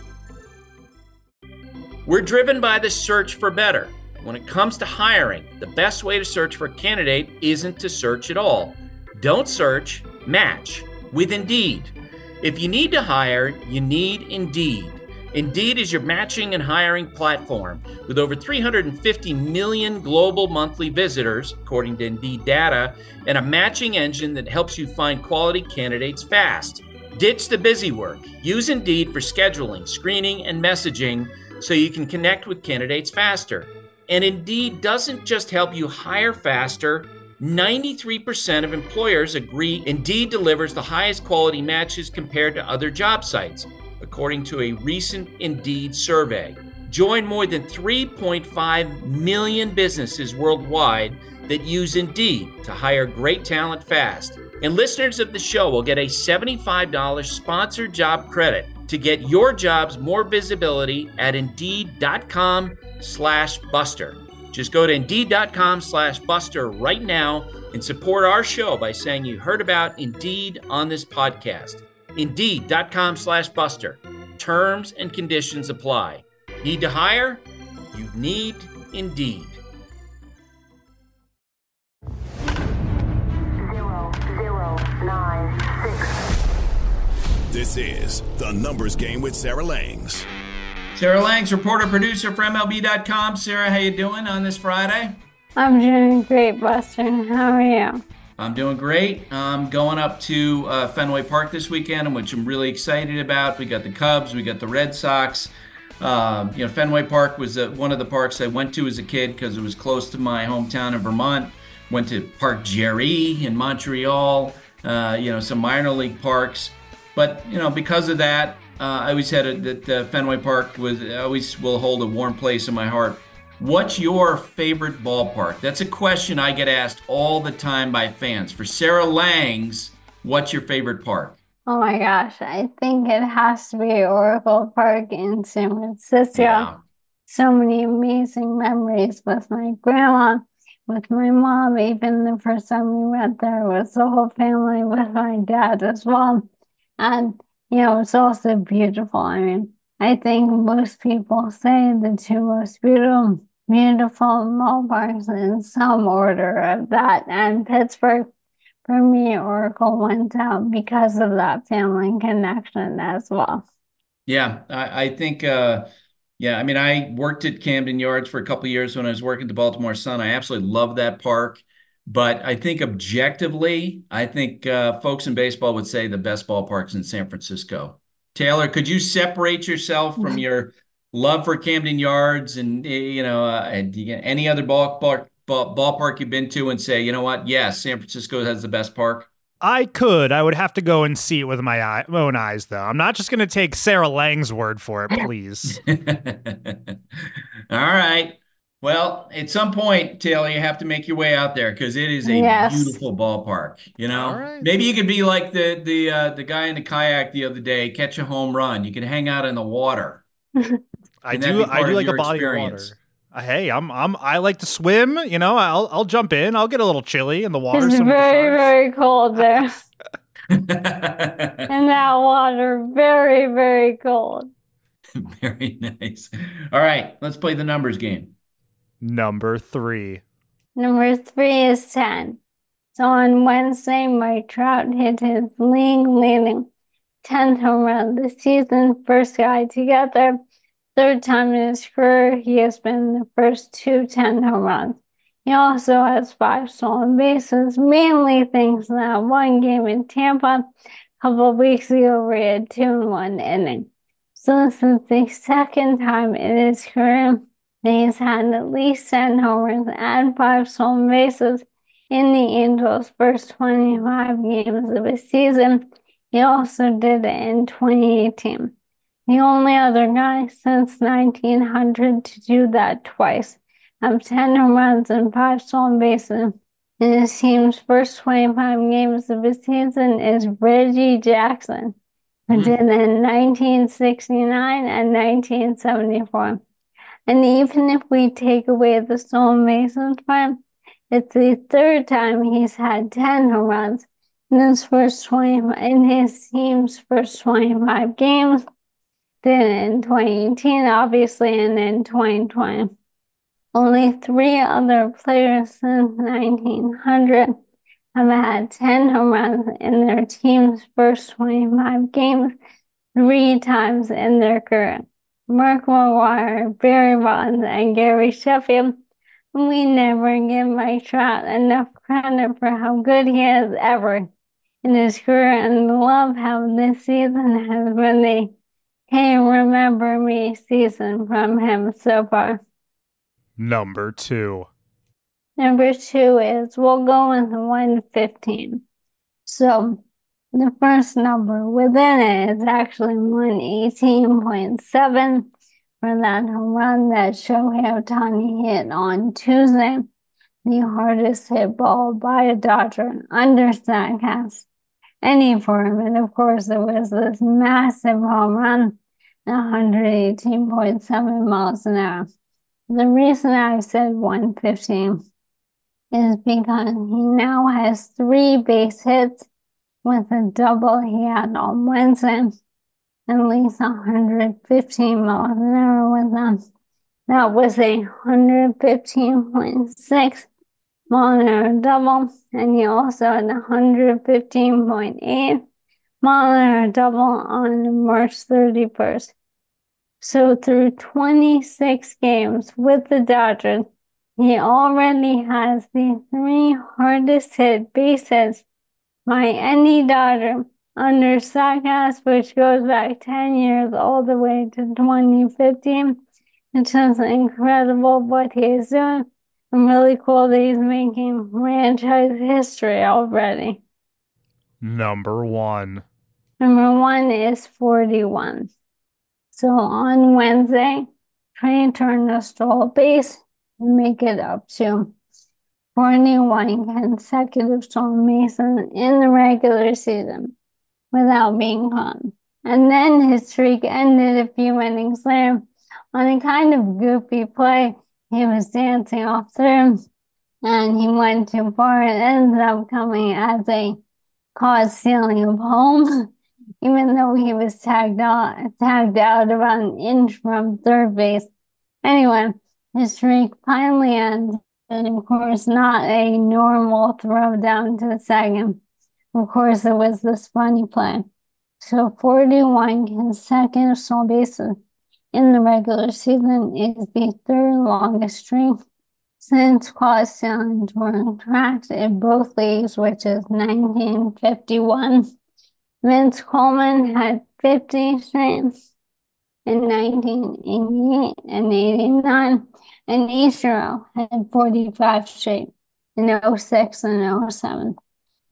We're driven by the search for better. When it comes to hiring, the best way to search for a candidate isn't to search at all. Don't search, match with Indeed. If you need to hire, you need Indeed. Indeed is your matching and hiring platform with over three hundred fifty million global monthly visitors, according to Indeed data, and a matching engine that helps you find quality candidates fast. Ditch the busy work. Use Indeed for scheduling, screening, and messaging so you can connect with candidates faster. And Indeed doesn't just help you hire faster. ninety-three percent of employers agree Indeed delivers the highest quality matches compared to other job sites, according to a recent Indeed survey. Join more than three point five million businesses worldwide that use Indeed to hire great talent fast. And listeners of the show will get a seventy-five dollars sponsored job credit to get your jobs more visibility at Indeed.com slash Buster. Just go to Indeed.com slash Buster right now and support our show by saying you heard about Indeed on this podcast. Indeed.com slash Buster. Terms and conditions apply. Need to hire? You need Indeed. Zero, zero, nine, six. This is The Numbers Game with Sarah Langs. Sarah Langs, reporter, producer for M L B dot com. Sarah, how you doing on this Friday? I'm doing great, Buster. How are you? I'm doing great. I'm going up to uh, Fenway Park this weekend, which I'm really excited about. We got the Cubs, we got the Red Sox. Um, you know, Fenway Park was uh, one of the parks I went to as a kid because it was close to my hometown in Vermont. Went to Parc Gervais in Montreal, uh, you know, some minor league parks. But, you know, because of that, uh, I always had a, that uh, Fenway Park was always will hold a warm place in my heart. What's your favorite ballpark? That's a question I get asked all the time by fans. For Sarah Langs, what's your favorite park? Oh my gosh, I think it has to be Oracle Park in San Francisco. Yeah. So many amazing memories with my grandma, with my mom. Even the first time we went there was the whole family with my dad as well. And, you know, it's also beautiful. I mean, I think most people say the two most beautiful, beautiful ballparks in some order of that. And Pittsburgh, for me, Oracle went out because of that family connection as well. Yeah, I, I think, uh, yeah, I mean, I worked at Camden Yards for a couple of years when I was working at the Baltimore Sun. I absolutely love that park. But I think objectively, I think uh, folks in baseball would say the best ballpark's in San Francisco. Taylor, could you separate yourself from your love for Camden Yards and, you know, uh, and any other ballpark, ball, ballpark you've been to and say, you know what, yes, San Francisco has the best park? I could. I would have to go and see it with my, eye, my own eyes, though. I'm not just going to take Sarah Lang's word for it, please. All right. Well, at some point, Taylor, you have to make your way out there because it is a Yes. beautiful ballpark. You know, All right. maybe you could be like the the uh, the guy in the kayak the other day, catch a home run. You could hang out in the water. I And that'd do. be I part do of like a your body of experience. water. Uh, Hey, I'm. I'm. I like to swim. You know, I'll. I'll jump in. I'll get a little chilly in the water. It's some of the very, sharks. very cold there. In that water, very, very cold. Very nice. All right, let's play the numbers game. Number three. Number three is ten. So on Wednesday, Mike Trout hit his league-leading tenth home run this season, first guy to get there. Third time in his career, he has been the first to ten home runs. He also has five stolen bases, mainly thanks to that one game in Tampa a couple of weeks ago where he had two in one inning. So this is the second time in his career that he's had at least ten homers and five stolen bases in the Angels' first twenty-five games of his season. He also did it in twenty eighteen. The only other guy since nineteen hundred to do that twice, have ten home runs and five stolen bases in his team's first twenty-five games of his season, is Reggie Jackson, who Mm. did it in nineteen sixty-nine and nineteen seventy-four. And even if we take away the stolen bases part, it's the third time he's had ten home runs in his first twenty in his team's first twenty-five games. Did it in twenty eighteen, obviously, and in twenty twenty. Only three other players since nineteen hundred have had ten home runs in their team's first twenty-five games, three times in their career. Mark McGwire, Barry Bonds, and Gary Sheffield. We never give Mike Trout enough credit for how good he has ever in his career, and love how this season has been the "Hey, remember me" season from him so far. Number two. Number two is we'll go with one fifteen. So the first number within it is actually one eighteen point seven for that home run that Shohei Ohtani hit on Tuesday, the hardest hit ball by a Dodger under StatCast any form. And of course, it was this massive home run at one eighteen point seven miles an hour. The reason I said one fifteen is because he now has three base hits with a double he had on Wednesday, at least one fifteen miles an hour with them. That was a one fifteen point six mile an hour double, and he also had a one fifteen point eight mile an hour double on March thirty-first. So through twenty-six games with the Dodgers, he already has the three hardest hit base hits by any Dodger under StatCast, which goes back ten years all the way to twenty fifteen. It's just incredible what he is doing. And really cool that he's making franchise history already. Number one. Number one is forty-one. So on Wednesday, Trey Turner stole a base and make it up to forty-one consecutive stolen bases in the regular season without being caught. And then his streak ended a few innings later on a kind of goofy play. He was dancing off third and he went too far. It ended up coming as a caught stealing of home, even though he was tagged out, tagged out about an inch from third base. Anyway, his streak finally ended, and of course, not a normal throw down to second. Of course, it was this funny play. So forty-one consecutive stolen bases in the regular season is the third longest streak since caught stealings were tracked in both leagues, which is nineteen fifty-one. Vince Coleman had fifty straight in nineteen eighty-eight and eighty-nine, and Ichiro had forty-five straight in oh six and oh seven.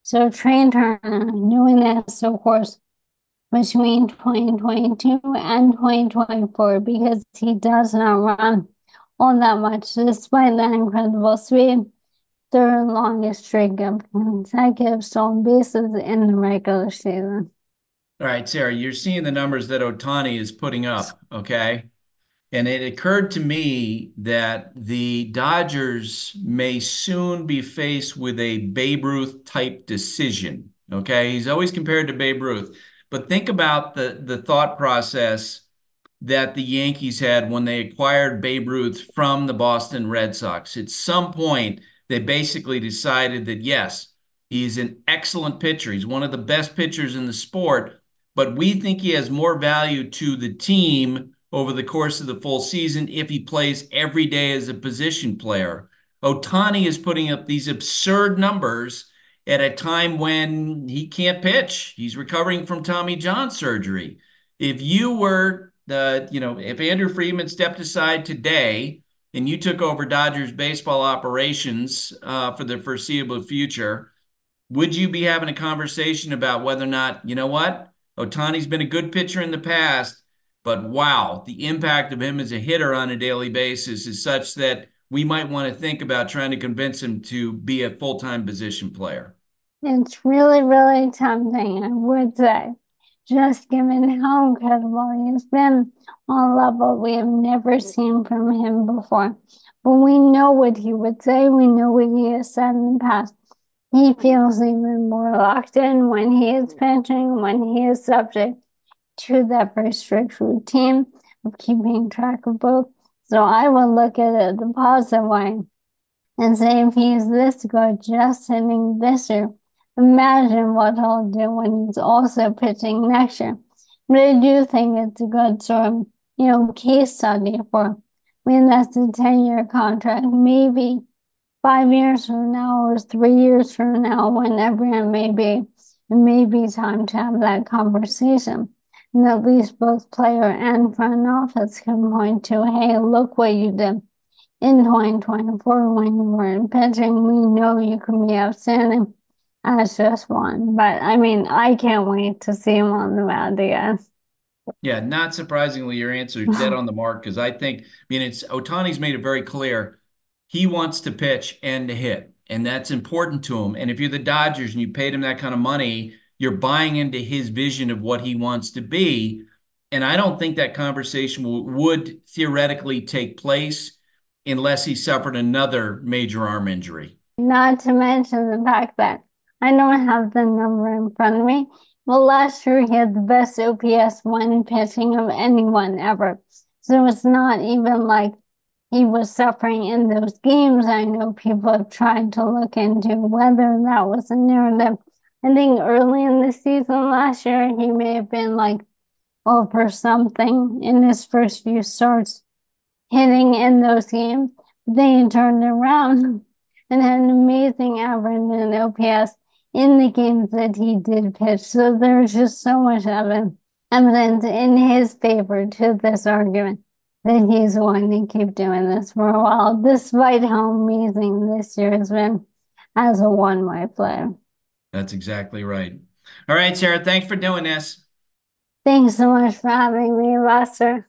So Trey Turner doing this, of course, between twenty twenty-two and twenty twenty-four because he does not run all that much despite that incredible speed. Third longest streak of consecutive stolen bases in the regular season. All right, Sarah, you're seeing the numbers that Ohtani is putting up, okay? And it occurred to me that the Dodgers may soon be faced with a Babe Ruth type decision, okay? He's always compared to Babe Ruth. But think about the, the thought process that the Yankees had when they acquired Babe Ruth from the Boston Red Sox. At some point, they basically decided that, yes, he's an excellent pitcher. He's one of the best pitchers in the sport, but we think he has more value to the team over the course of the full season if he plays every day as a position player. Ohtani is putting up these absurd numbers at a time when he can't pitch. He's recovering from Tommy John surgery. If you were the, you know, if Andrew Friedman stepped aside today and you took over Dodgers baseball operations uh, for the foreseeable future, would you be having a conversation about whether or not, you know what, Ohtani's been a good pitcher in the past, but wow, the impact of him as a hitter on a daily basis is such that we might want to think about trying to convince him to be a full-time position player? It's really, really tempting, I would say, just given how incredible he has been on a level we have never seen from him before. But we know what he would say. We know what he has said in the past. He feels even more locked in when he is pitching, when he is subject to that very strict routine of keeping track of both. So I would look at it the positive way and say if he is this good just hitting this year, imagine what he'll do when he's also pitching next year. But I do think it's a good sort of, you know, case study for, I mean, that's a ten-year contract. Maybe five years from now or three years from now, whenever it may be, it may be time to have that conversation. And at least both player and front office can point to, hey, look what you did in twenty twenty-four when you weren't pitching. We know you can be outstanding as just one. But, I mean, I can't wait to see him on the mound again. Yeah, not surprisingly, your answer is dead on the mark because I think, I mean, it's Ohtani's made it very clear he wants to pitch and to hit, and that's important to him. And if you're the Dodgers and you paid him that kind of money, you're buying into his vision of what he wants to be. And I don't think that conversation w- would theoretically take place unless he suffered another major arm injury. Not to mention the fact that I don't have the number in front of me, but last year he had the best O P S when pitching of anyone ever. So it's not even like he was suffering in those games. I know people have tried to look into whether that was a narrative. I think early in the season last year, he may have been like over something in his first few starts hitting in those games. They turned around and had an amazing average in O P S in the games that he did pitch. So there's just so much evidence in his favor to this argument that he's going to keep doing this for a while, despite how amazing this year has been as a one-way player. That's exactly right. All right, Sarah, thanks for doing this. Thanks so much for having me, Buster.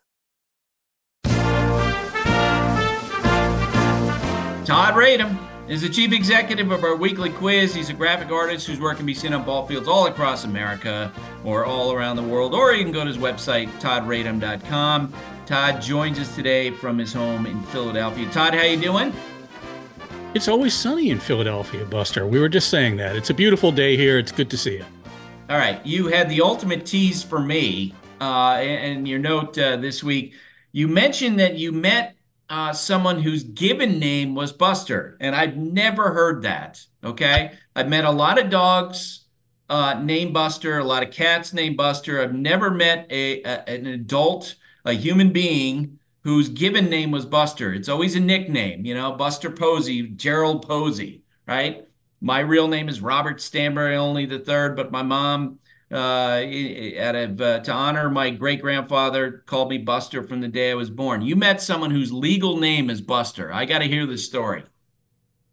Todd Radom is the chief executive of our weekly quiz. He's a graphic artist whose work can be seen on ball fields all across America or all around the world, or you can go to his website, todd radom dot com. Todd joins us today from his home in Philadelphia. Todd, how you doing? It's always sunny in Philadelphia, Buster. We were just saying that. It's a beautiful day here. It's good to see you. All right. You had the ultimate tease for me uh, in your note uh, this week. You mentioned that you met uh, someone whose given name was Buster, and I've never heard that, okay? I've met a lot of dogs uh, named Buster, a lot of cats named Buster. I've never met a, a an adult, a human being whose given name was Buster. It's always a nickname, you know, Buster Posey, Gerald Posey, right? My real name is Robert Stanbury, only the third, but my mom, uh, out of, uh, to honor my great-grandfather, called me Buster from the day I was born. You met someone whose legal name is Buster. I got to hear the story.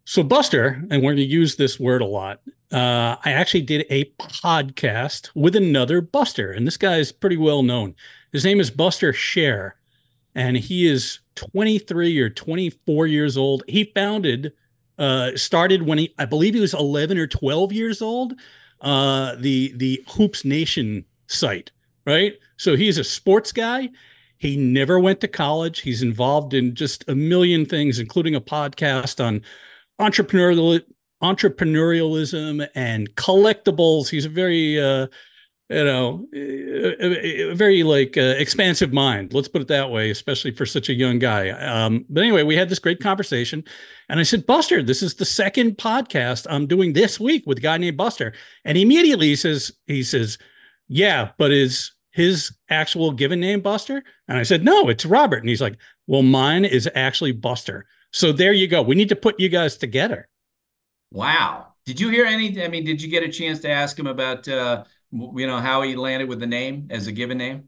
So Buster, and we're going to use this word a lot, uh, I actually did a podcast with another Buster, and this guy is pretty well known. His name is Buster Scher, and he is twenty-three or twenty-four years old. He founded, uh, started when he, I believe he was eleven or twelve years old, uh, the, the Hoops Nation site, right? So he's a sports guy. He never went to college. He's involved in just a million things, including a podcast on entrepreneurial entrepreneurialism and collectibles. He's a very, uh, you know, a, a very like uh, expansive mind. Let's put it that way, especially for such a young guy. Um, but anyway, we had this great conversation, and I said, Buster, this is the second podcast I'm doing this week with a guy named Buster. And immediately he says, he says, yeah, but is his actual given name Buster? And I said, no, it's Robert. And he's like, well, mine is actually Buster. So there you go. We need to put you guys together. Wow. Did you hear any? I mean, did you get a chance to ask him about, uh, you know, how he landed with the name as a given name?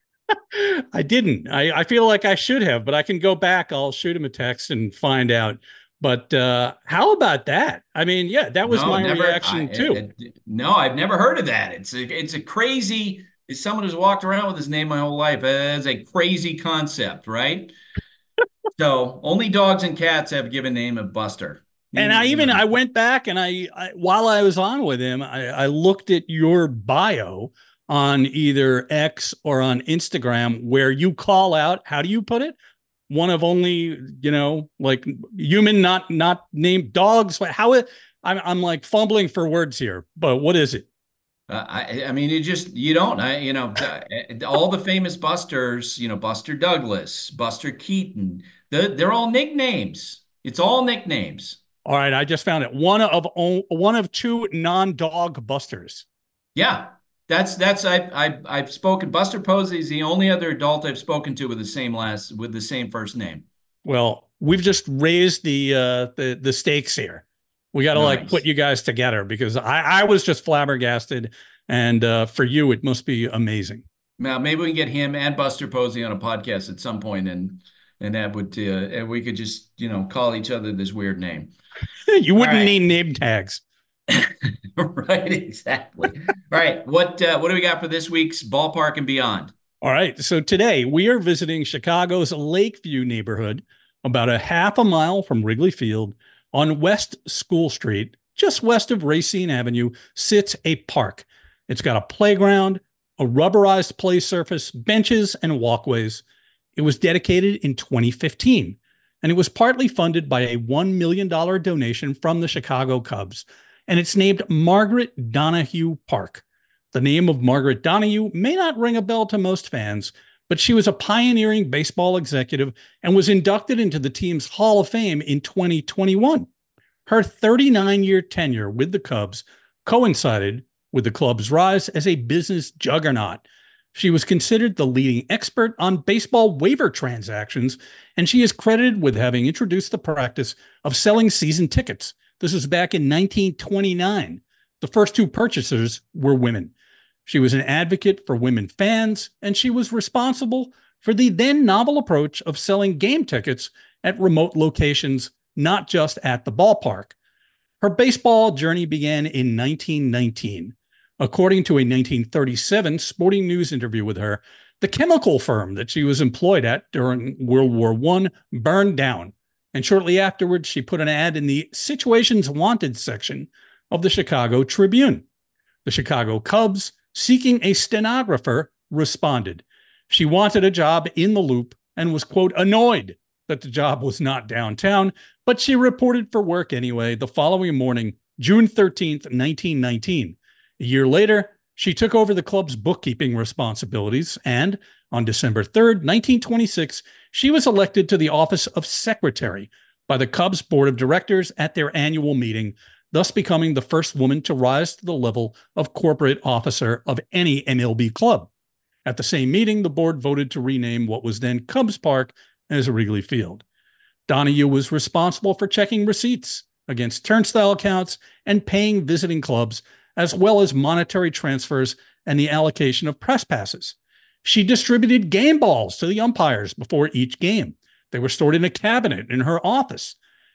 I didn't. I, I feel like I should have, but I can go back. I'll shoot him a text and find out. But uh, how about that? I mean, yeah, that was no, my never, reaction I, too. It, it, no, I've never heard of that. It's a, it's a crazy, as someone who's walked around with his name my whole life, it's a crazy concept, right? So only dogs and cats have a given name of Buster. And I even, I went back and I, I while I was on with him, I, I looked at your bio on either X or on Instagram where you call out, how do you put it? One of only, you know, like human, not, not named dogs. How it, I'm, I'm like fumbling for words here, but what is it? Uh, I, I mean, you just, you don't, I, you know, all the famous Busters, you know, Buster Douglas, Buster Keaton, they're, they're all nicknames. It's all nicknames. All right. I just found it. One of, one of two non-dog Busters. Yeah. That's, that's, I, I, I've spoken, Buster Posey is the only other adult I've spoken to with the same last, with the same first name. Well, we've just raised the, uh, the, the stakes here. We got to nice. like put you guys together because I, I was just flabbergasted. And uh, for you, it must be amazing. Now, maybe we can get him and Buster Posey on a podcast at some point, and and that would uh, and we could just, you know, call each other this weird name. You wouldn't right. need name tags. Right, exactly. All right, what uh, what do we got for this week's Ballpark and Beyond? All right, so today we are visiting Chicago's Lakeview neighborhood, about a half a mile from Wrigley Field. On West School Street, just west of Racine Avenue, sits a park. It's got a playground, a rubberized play surface, benches, and walkways. It was dedicated in twenty fifteen, and it was partly funded by a one million dollars donation from the Chicago Cubs, and it's named Margaret Donahue Park. The name of Margaret Donahue may not ring a bell to most fans, but she was a pioneering baseball executive and was inducted into the team's Hall of Fame in twenty twenty-one. Her thirty-nine-year tenure with the Cubs coincided with the club's rise as a business juggernaut. She was considered the leading expert on baseball waiver transactions, and she is credited with having introduced the practice of selling season tickets. This was back in nineteen twenty-nine. The first two purchasers were women. She was an advocate for women fans, and she was responsible for the then novel approach of selling game tickets at remote locations, not just at the ballpark. Her baseball journey began in nineteen nineteen. According to a nineteen thirty-seven Sporting News interview with her, the chemical firm that she was employed at during World War One burned down, and shortly afterwards, she put an ad in the Situations Wanted section of the Chicago Tribune. The Chicago Cubs, seeking a stenographer, responded. She wanted a job in the Loop and was, quote, annoyed that the job was not downtown, but she reported for work anyway the following morning, June thirteenth, nineteen nineteen. A year later, she took over the club's bookkeeping responsibilities, and on December third, nineteen twenty-six, she was elected to the office of secretary by the Cubs board of directors at their annual meeting, thus becoming the first woman to rise to the level of corporate officer of any M L B club. At the same meeting, the board voted to rename what was then Cubs Park as Wrigley Field. Donahue was responsible for checking receipts against turnstile accounts and paying visiting clubs, as well as monetary transfers and the allocation of press passes. She distributed game balls to the umpires before each game. They were stored in a cabinet in her office.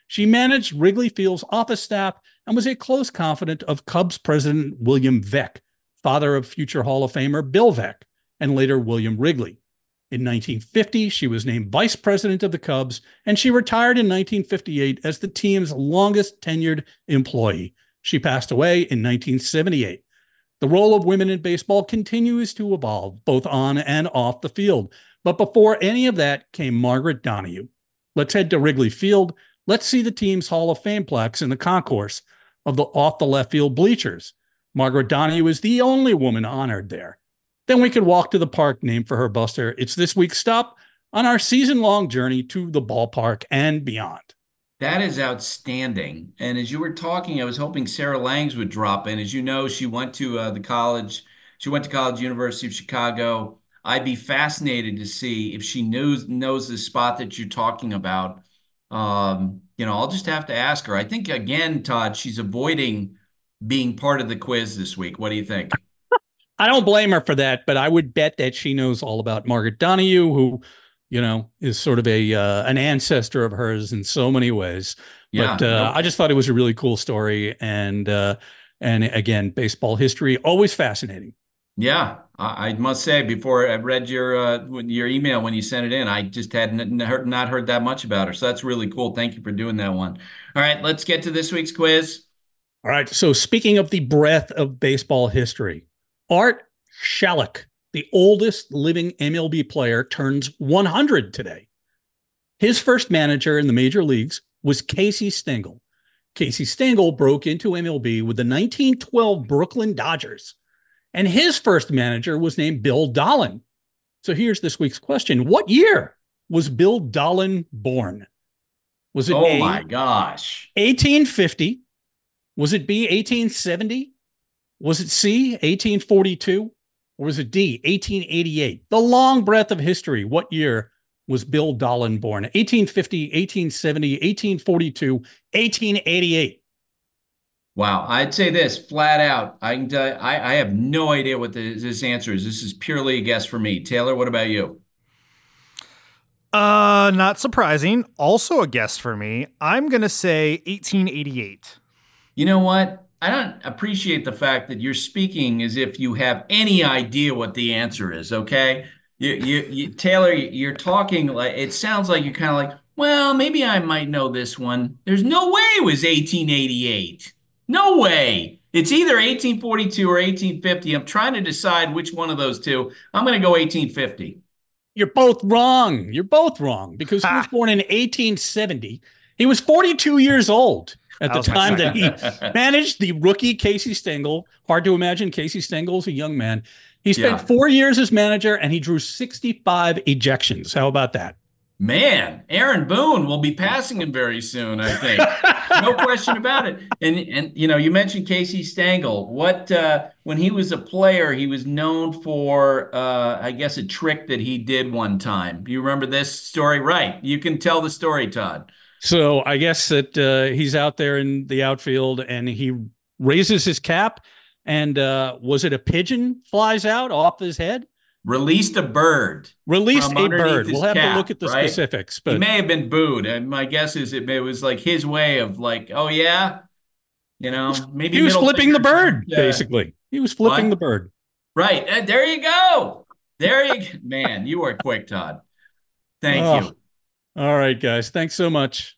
She managed Wrigley Field's office staff and was a close confidant of Cubs president William Veeck, father of future Hall of Famer Bill Veeck, and later William Wrigley. In nineteen fifty, she was named vice president of the Cubs, and she retired in nineteen fifty-eight as the team's longest tenured employee. She passed away in nineteen seventy-eight. The role of women in baseball continues to evolve, both on and off the field. But before any of that came Margaret Donohue. Let's head to Wrigley Field. Let's see the team's Hall of Fame plaques in the concourse of the off the left field bleachers. Margaret Donohue is the only woman honored there. Then we could walk to the park named for her, Buster. It's this week's stop on our season-long journey to the ballpark and beyond. That is outstanding. And as you were talking, I was hoping Sarah Langs would drop in. As you know, she went to uh, the college. She went to college, University of Chicago. I'd be fascinated to see if she knows knows the spot that you're talking about. Um, you know, I'll just have to ask her. I think, again, Todd, she's avoiding being part of the quiz this week. What do you think? I don't blame her for that, but I would bet that she knows all about Margaret Donohue, who, you know, is sort of a uh, an ancestor of hers in so many ways. Yeah, but uh, nope. I just thought it was a really cool story. And, uh, and again, baseball history, always fascinating. Yeah, I, I must say, before I read your uh, your email when you sent it in, I just had n- heard, not heard that much about her. So that's really cool. Thank you for doing that one. All right, let's get to this week's quiz. All right, so speaking of the breadth of baseball history, Art Shalek, the oldest living M L B player, turns one hundred today. His first manager in the major leagues was Casey Stengel. Casey Stengel broke into M L B with the nineteen twelve Brooklyn Dodgers, and his first manager was named Bill Dahlin. So here's this week's question. What year was Bill Dahlin born? Was it Oh A, my gosh. eighteen fifty? Was it B, eighteen seventy? Was it C, eighteen forty-two? Or was it D, eighteen eighty-eight? The long breadth of history. What year was Bill Dahlin born? eighteen fifty, eighteen seventy, eighteen forty-two, eighteen eighty-eight. Wow, I'd say this flat out. I can tell you, I, I have no idea what the, this answer is. This is purely a guess for me. Taylor, what about you? Uh, not surprising. Also a guess for me. I'm gonna say eighteen eighty-eight. You know what? I don't appreciate the fact that you're speaking as if you have any idea what the answer is, okay? You, you, you Taylor, you're talking like, it sounds like you're kind of like, well, maybe I might know this one. There's no way it was eighteen eighty-eight. No way. It's either eighteen forty-two or eighteen fifty. I'm trying to decide which one of those two. I'm going to go eighteen fifty. You're both wrong. You're both wrong because he was born in eighteen seventy. He was forty-two years old at the time that he managed the rookie Casey Stengel. Hard to imagine Casey Stengel's a young man. He spent Yeah. four years as manager, and he drew sixty-five ejections. How about that? Man, Aaron Boone will be passing him very soon, I think. No question about it. And, and you know, you mentioned Casey Stengel. What, uh, when he was a player, he was known for, uh, I guess, a trick that he did one time. Do you remember this story? Right. You can tell the story, Todd. So I guess that uh, he's out there in the outfield, and he raises his cap, and uh, was it a pigeon flies out off his head? Released a bird. Released from a underneath bird. his We'll have cap, to look at the right? specifics. He But may have been booed. And my guess is it, it was like his way of like, oh, yeah, you know, maybe he was middle flipping the fingers bird, aren't, uh, basically. He was flipping what? the bird. Right. Uh, there you go. There you go. Man, you are quick, Todd. Thank Oh. you. All right, guys. Thanks so much.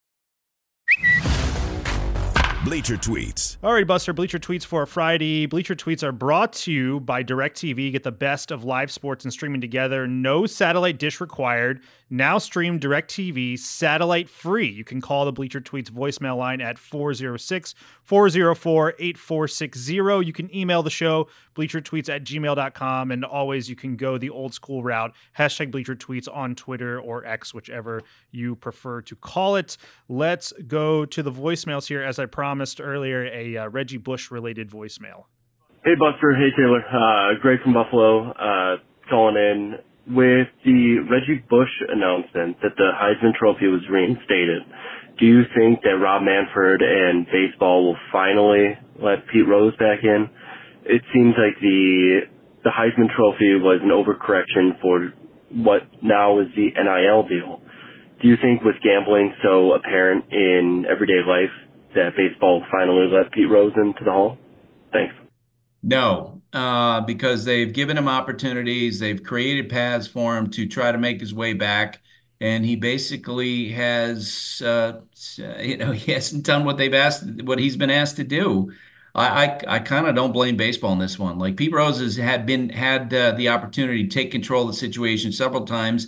Bleacher Tweets. All right, Buster, Bleacher Tweets for Friday. Bleacher Tweets are brought to you by DirecTV. Get the best of live sports and streaming together. No satellite dish required. Now stream DirecTV satellite free. You can call the Bleacher Tweets voicemail line at four oh six, four oh four, eight four six zero. You can email the show, bleachertweets at gmail dot com. And always, you can go the old school route, hashtag Bleacher Tweets on Twitter or X, whichever you prefer to call it. Let's go to the voicemails here. As I promised earlier, a uh, Reggie Bush related voicemail. Hey, Buster. Hey, Taylor. Uh, Greg from Buffalo, uh, calling in with the Reggie Bush announcement that the Heisman Trophy was reinstated. Do you think that Rob Manfred and baseball will finally let Pete Rose back in? It seems like the the Heisman Trophy was an overcorrection for what now is the N I L deal. do you think with gambling so apparent in everyday life that baseball finally let Pete Rose into the Hall? Thanks. No, uh, because they've given him opportunities. They've created paths for him to try to make his way back. And he basically has, uh, you know, he hasn't done what they've asked, what he's been asked to do. I, I, I kind of don't blame baseball in this one. Like Pete Rose has had been had uh, the opportunity to take control of the situation several times,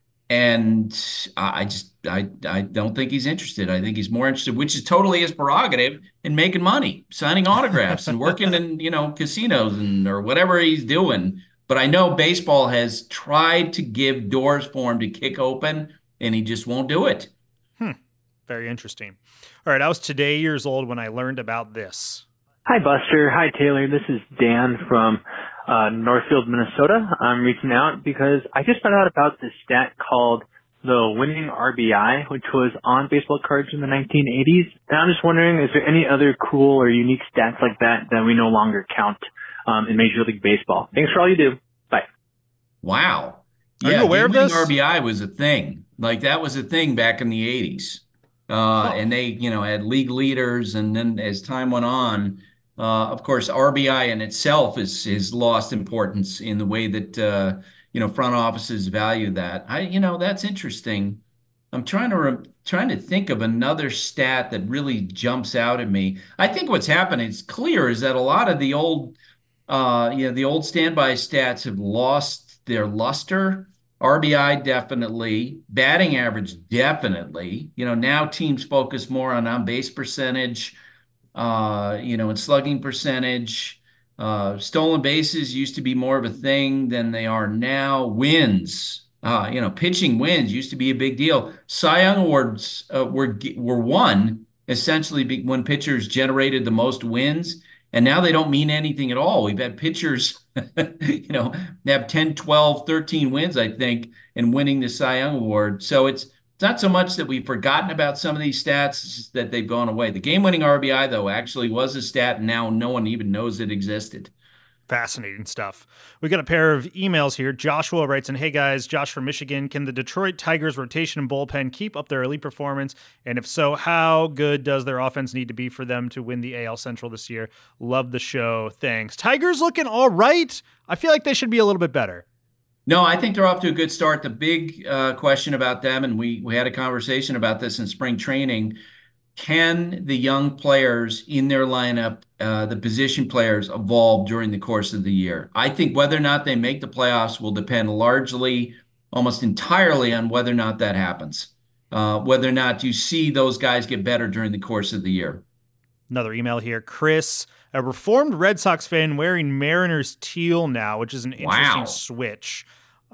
and I just I I don't think he's interested. I think he's more interested, which is totally his prerogative, in making money, signing autographs, and working in you know casinos and or whatever he's doing. But I know baseball has tried to give doors for him to kick open, and he just won't do it. Hmm. Very interesting. All right, I was today years old when I learned about this. Hi, Buster. Hi, Taylor. This is Dan from uh, Northfield, Minnesota. I'm reaching out because I just found out about this stat called the winning R B I, which was on baseball cards in the nineteen eighties. And I'm just wondering, is there any other cool or unique stats like that that we no longer count um, in Major League Baseball? Thanks for all you do. Bye. Wow. Are yeah, you aware of this? R B I was a thing. Like that was a thing back in the eighties. Uh, oh. And they, you know, had league leaders. And then as time went on, Uh, of course, R B I in itself is is lost importance in the way that uh, you know front offices value that. I, you know, that's interesting. I'm trying to re- trying to think of another stat that really jumps out at me. I think what's happening, it's clear, is that a lot of the old, uh, you know, the old standby stats have lost their luster. R B I definitely, batting average definitely. You know, now teams focus more on on base percentage. Uh, you know, and slugging percentage. Uh, stolen bases used to be more of a thing than they are now. Wins, uh, you know, pitching wins used to be a big deal. Cy Young Awards uh, were were won essentially be, when pitchers generated the most wins, and now they don't mean anything at all. We've had pitchers, you know, they have ten, twelve, thirteen wins, I think, in winning the Cy Young Award. So it's It's not so much that we've forgotten about some of these stats, it's just that they've gone away. The game-winning R B I, though, actually was a stat, and now no one even knows it existed. Fascinating stuff. We got a pair of emails here. Joshua writes in, hey guys, Josh from Michigan. Can the Detroit Tigers rotation and bullpen keep up their elite performance? And if so, how good does their offense need to be for them to win the A L Central this year? Love the show. Thanks. Tigers looking all right. I feel like they should be a little bit better. No, I think they're off to a good start. The big uh, question about them, and we we had a conversation about this in spring training, can the young players in their lineup, uh, the position players, evolve during the course of the year? I think whether or not they make the playoffs will depend largely, almost entirely, on whether or not that happens, uh, whether or not you see those guys get better during the course of the year. Another email here. Chris, a reformed Red Sox fan wearing Mariners teal now, which is an interesting Wow. switch.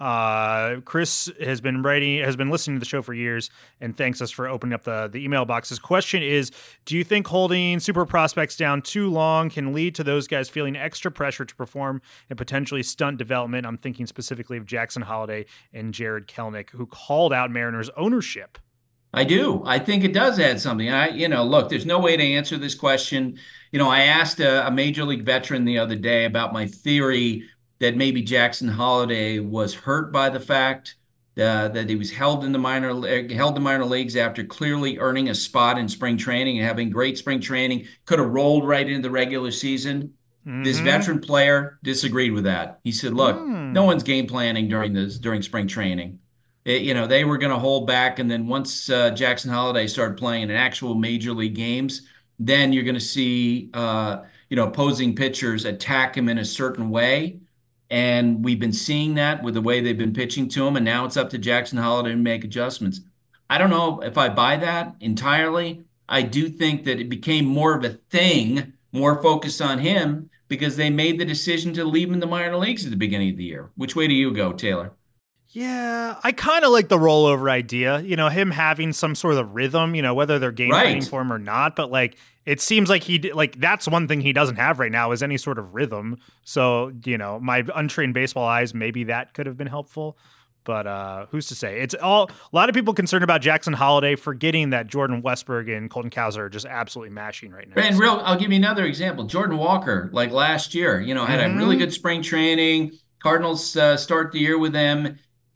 Uh, Chris has been writing, has been listening to the show for years, and thanks us for opening up the, the email box. His question is, do you think holding super prospects down too long can lead to those guys feeling extra pressure to perform and potentially stunt development? I'm thinking specifically of Jackson Holliday and Jared Kelenic, who called out Mariners ownership. I do. I think it does add something. I, you know, look, there's no way to answer this question. You know, I asked a, a major league veteran the other day about my theory that maybe Jackson Holliday was hurt by the fact uh, that he was held in the minor held the minor leagues after clearly earning a spot in spring training and having great spring training, could have rolled right into the regular season. Mm-hmm. This veteran player disagreed with that. He said, look, mm. no one's game planning during this during spring training. It, you know, they were going to hold back. And then once uh, Jackson Holliday started playing in actual major league games, then you're going to see, uh, you know, opposing pitchers attack him in a certain way. And we've been seeing that with the way they've been pitching to him. And now it's up to Jackson Holliday to make adjustments. I don't know if I buy that entirely. I do think that it became more of a thing, more focused on him, because they made the decision to leave him in the minor leagues at the beginning of the year. Which way do you go, Taylor? Yeah, I kind of like the rollover idea, you know, him having some sort of rhythm, you know, whether they're game Right. planning for him or not. But like, it seems like he, d- like, that's one thing he doesn't have right now is any sort of rhythm. So, you know, my untrained baseball eyes, maybe that could have been helpful. But uh, who's to say? It's all a lot of people concerned about Jackson Holliday, forgetting that Jordan Westberg and Colton Cowser are just absolutely mashing right now. And real, I'll give you another example. Jordan Walker, like last year, you know, had Mhm. a really good spring training. Cardinals uh, start the year with him.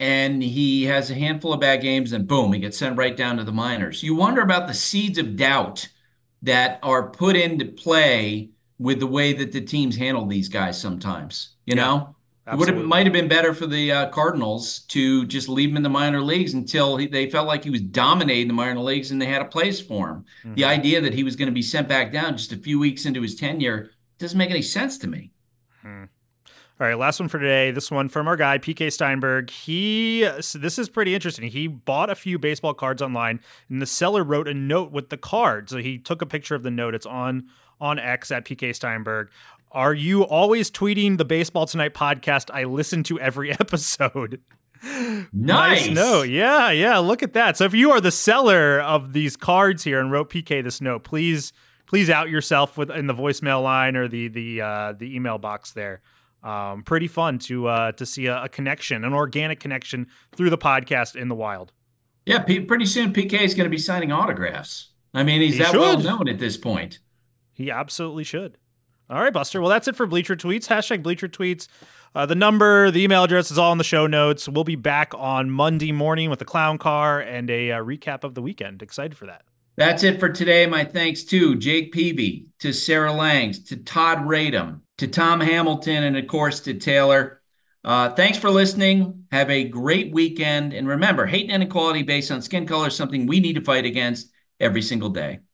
and he has a handful of bad games, and boom, he gets sent right down to the minors. You wonder about the seeds of doubt that are put into play with the way that the teams handle these guys sometimes, you Yeah, know? It would have, might have been better for the uh, Cardinals to just leave him in the minor leagues until he, they felt like he was dominating the minor leagues and they had a place for him. Mhm. The idea that he was going to be sent back down just a few weeks into his tenure doesn't make any sense to me. Hmm. All right, last one for today. This one from our guy, P K Steinberg. He, so this is pretty interesting. He bought a few baseball cards online, and the seller wrote a note with the card. So he took a picture of the note. It's on on X at P K Steinberg. Are you always tweeting the Baseball Tonight podcast? I listen to every episode. Nice. note. Yeah, yeah. Look at that. So if you are the seller of these cards here and wrote P K this note, please, please out yourself with in the voicemail line or the the uh, the email box there. Um, pretty fun to uh, to see a, a connection, an organic connection through the podcast in the wild. Yeah, P- pretty soon P K is going to be signing autographs. I mean, he's He that should. well known at this point. He absolutely should. All right, Buster. Well, that's it for Bleacher Tweets. Hashtag Bleacher Tweets. Uh, the number, the email address is all in the show notes. We'll be back on Monday morning with a clown car and a uh, recap of the weekend. Excited for that. That's it for today. My thanks to Jake Peavy, to Sarah Langs, to Todd Radom, to Tom Hamilton, and of course to Taylor. Uh, thanks for listening. Have a great weekend. And remember, hate and inequality based on skin color is something we need to fight against every single day.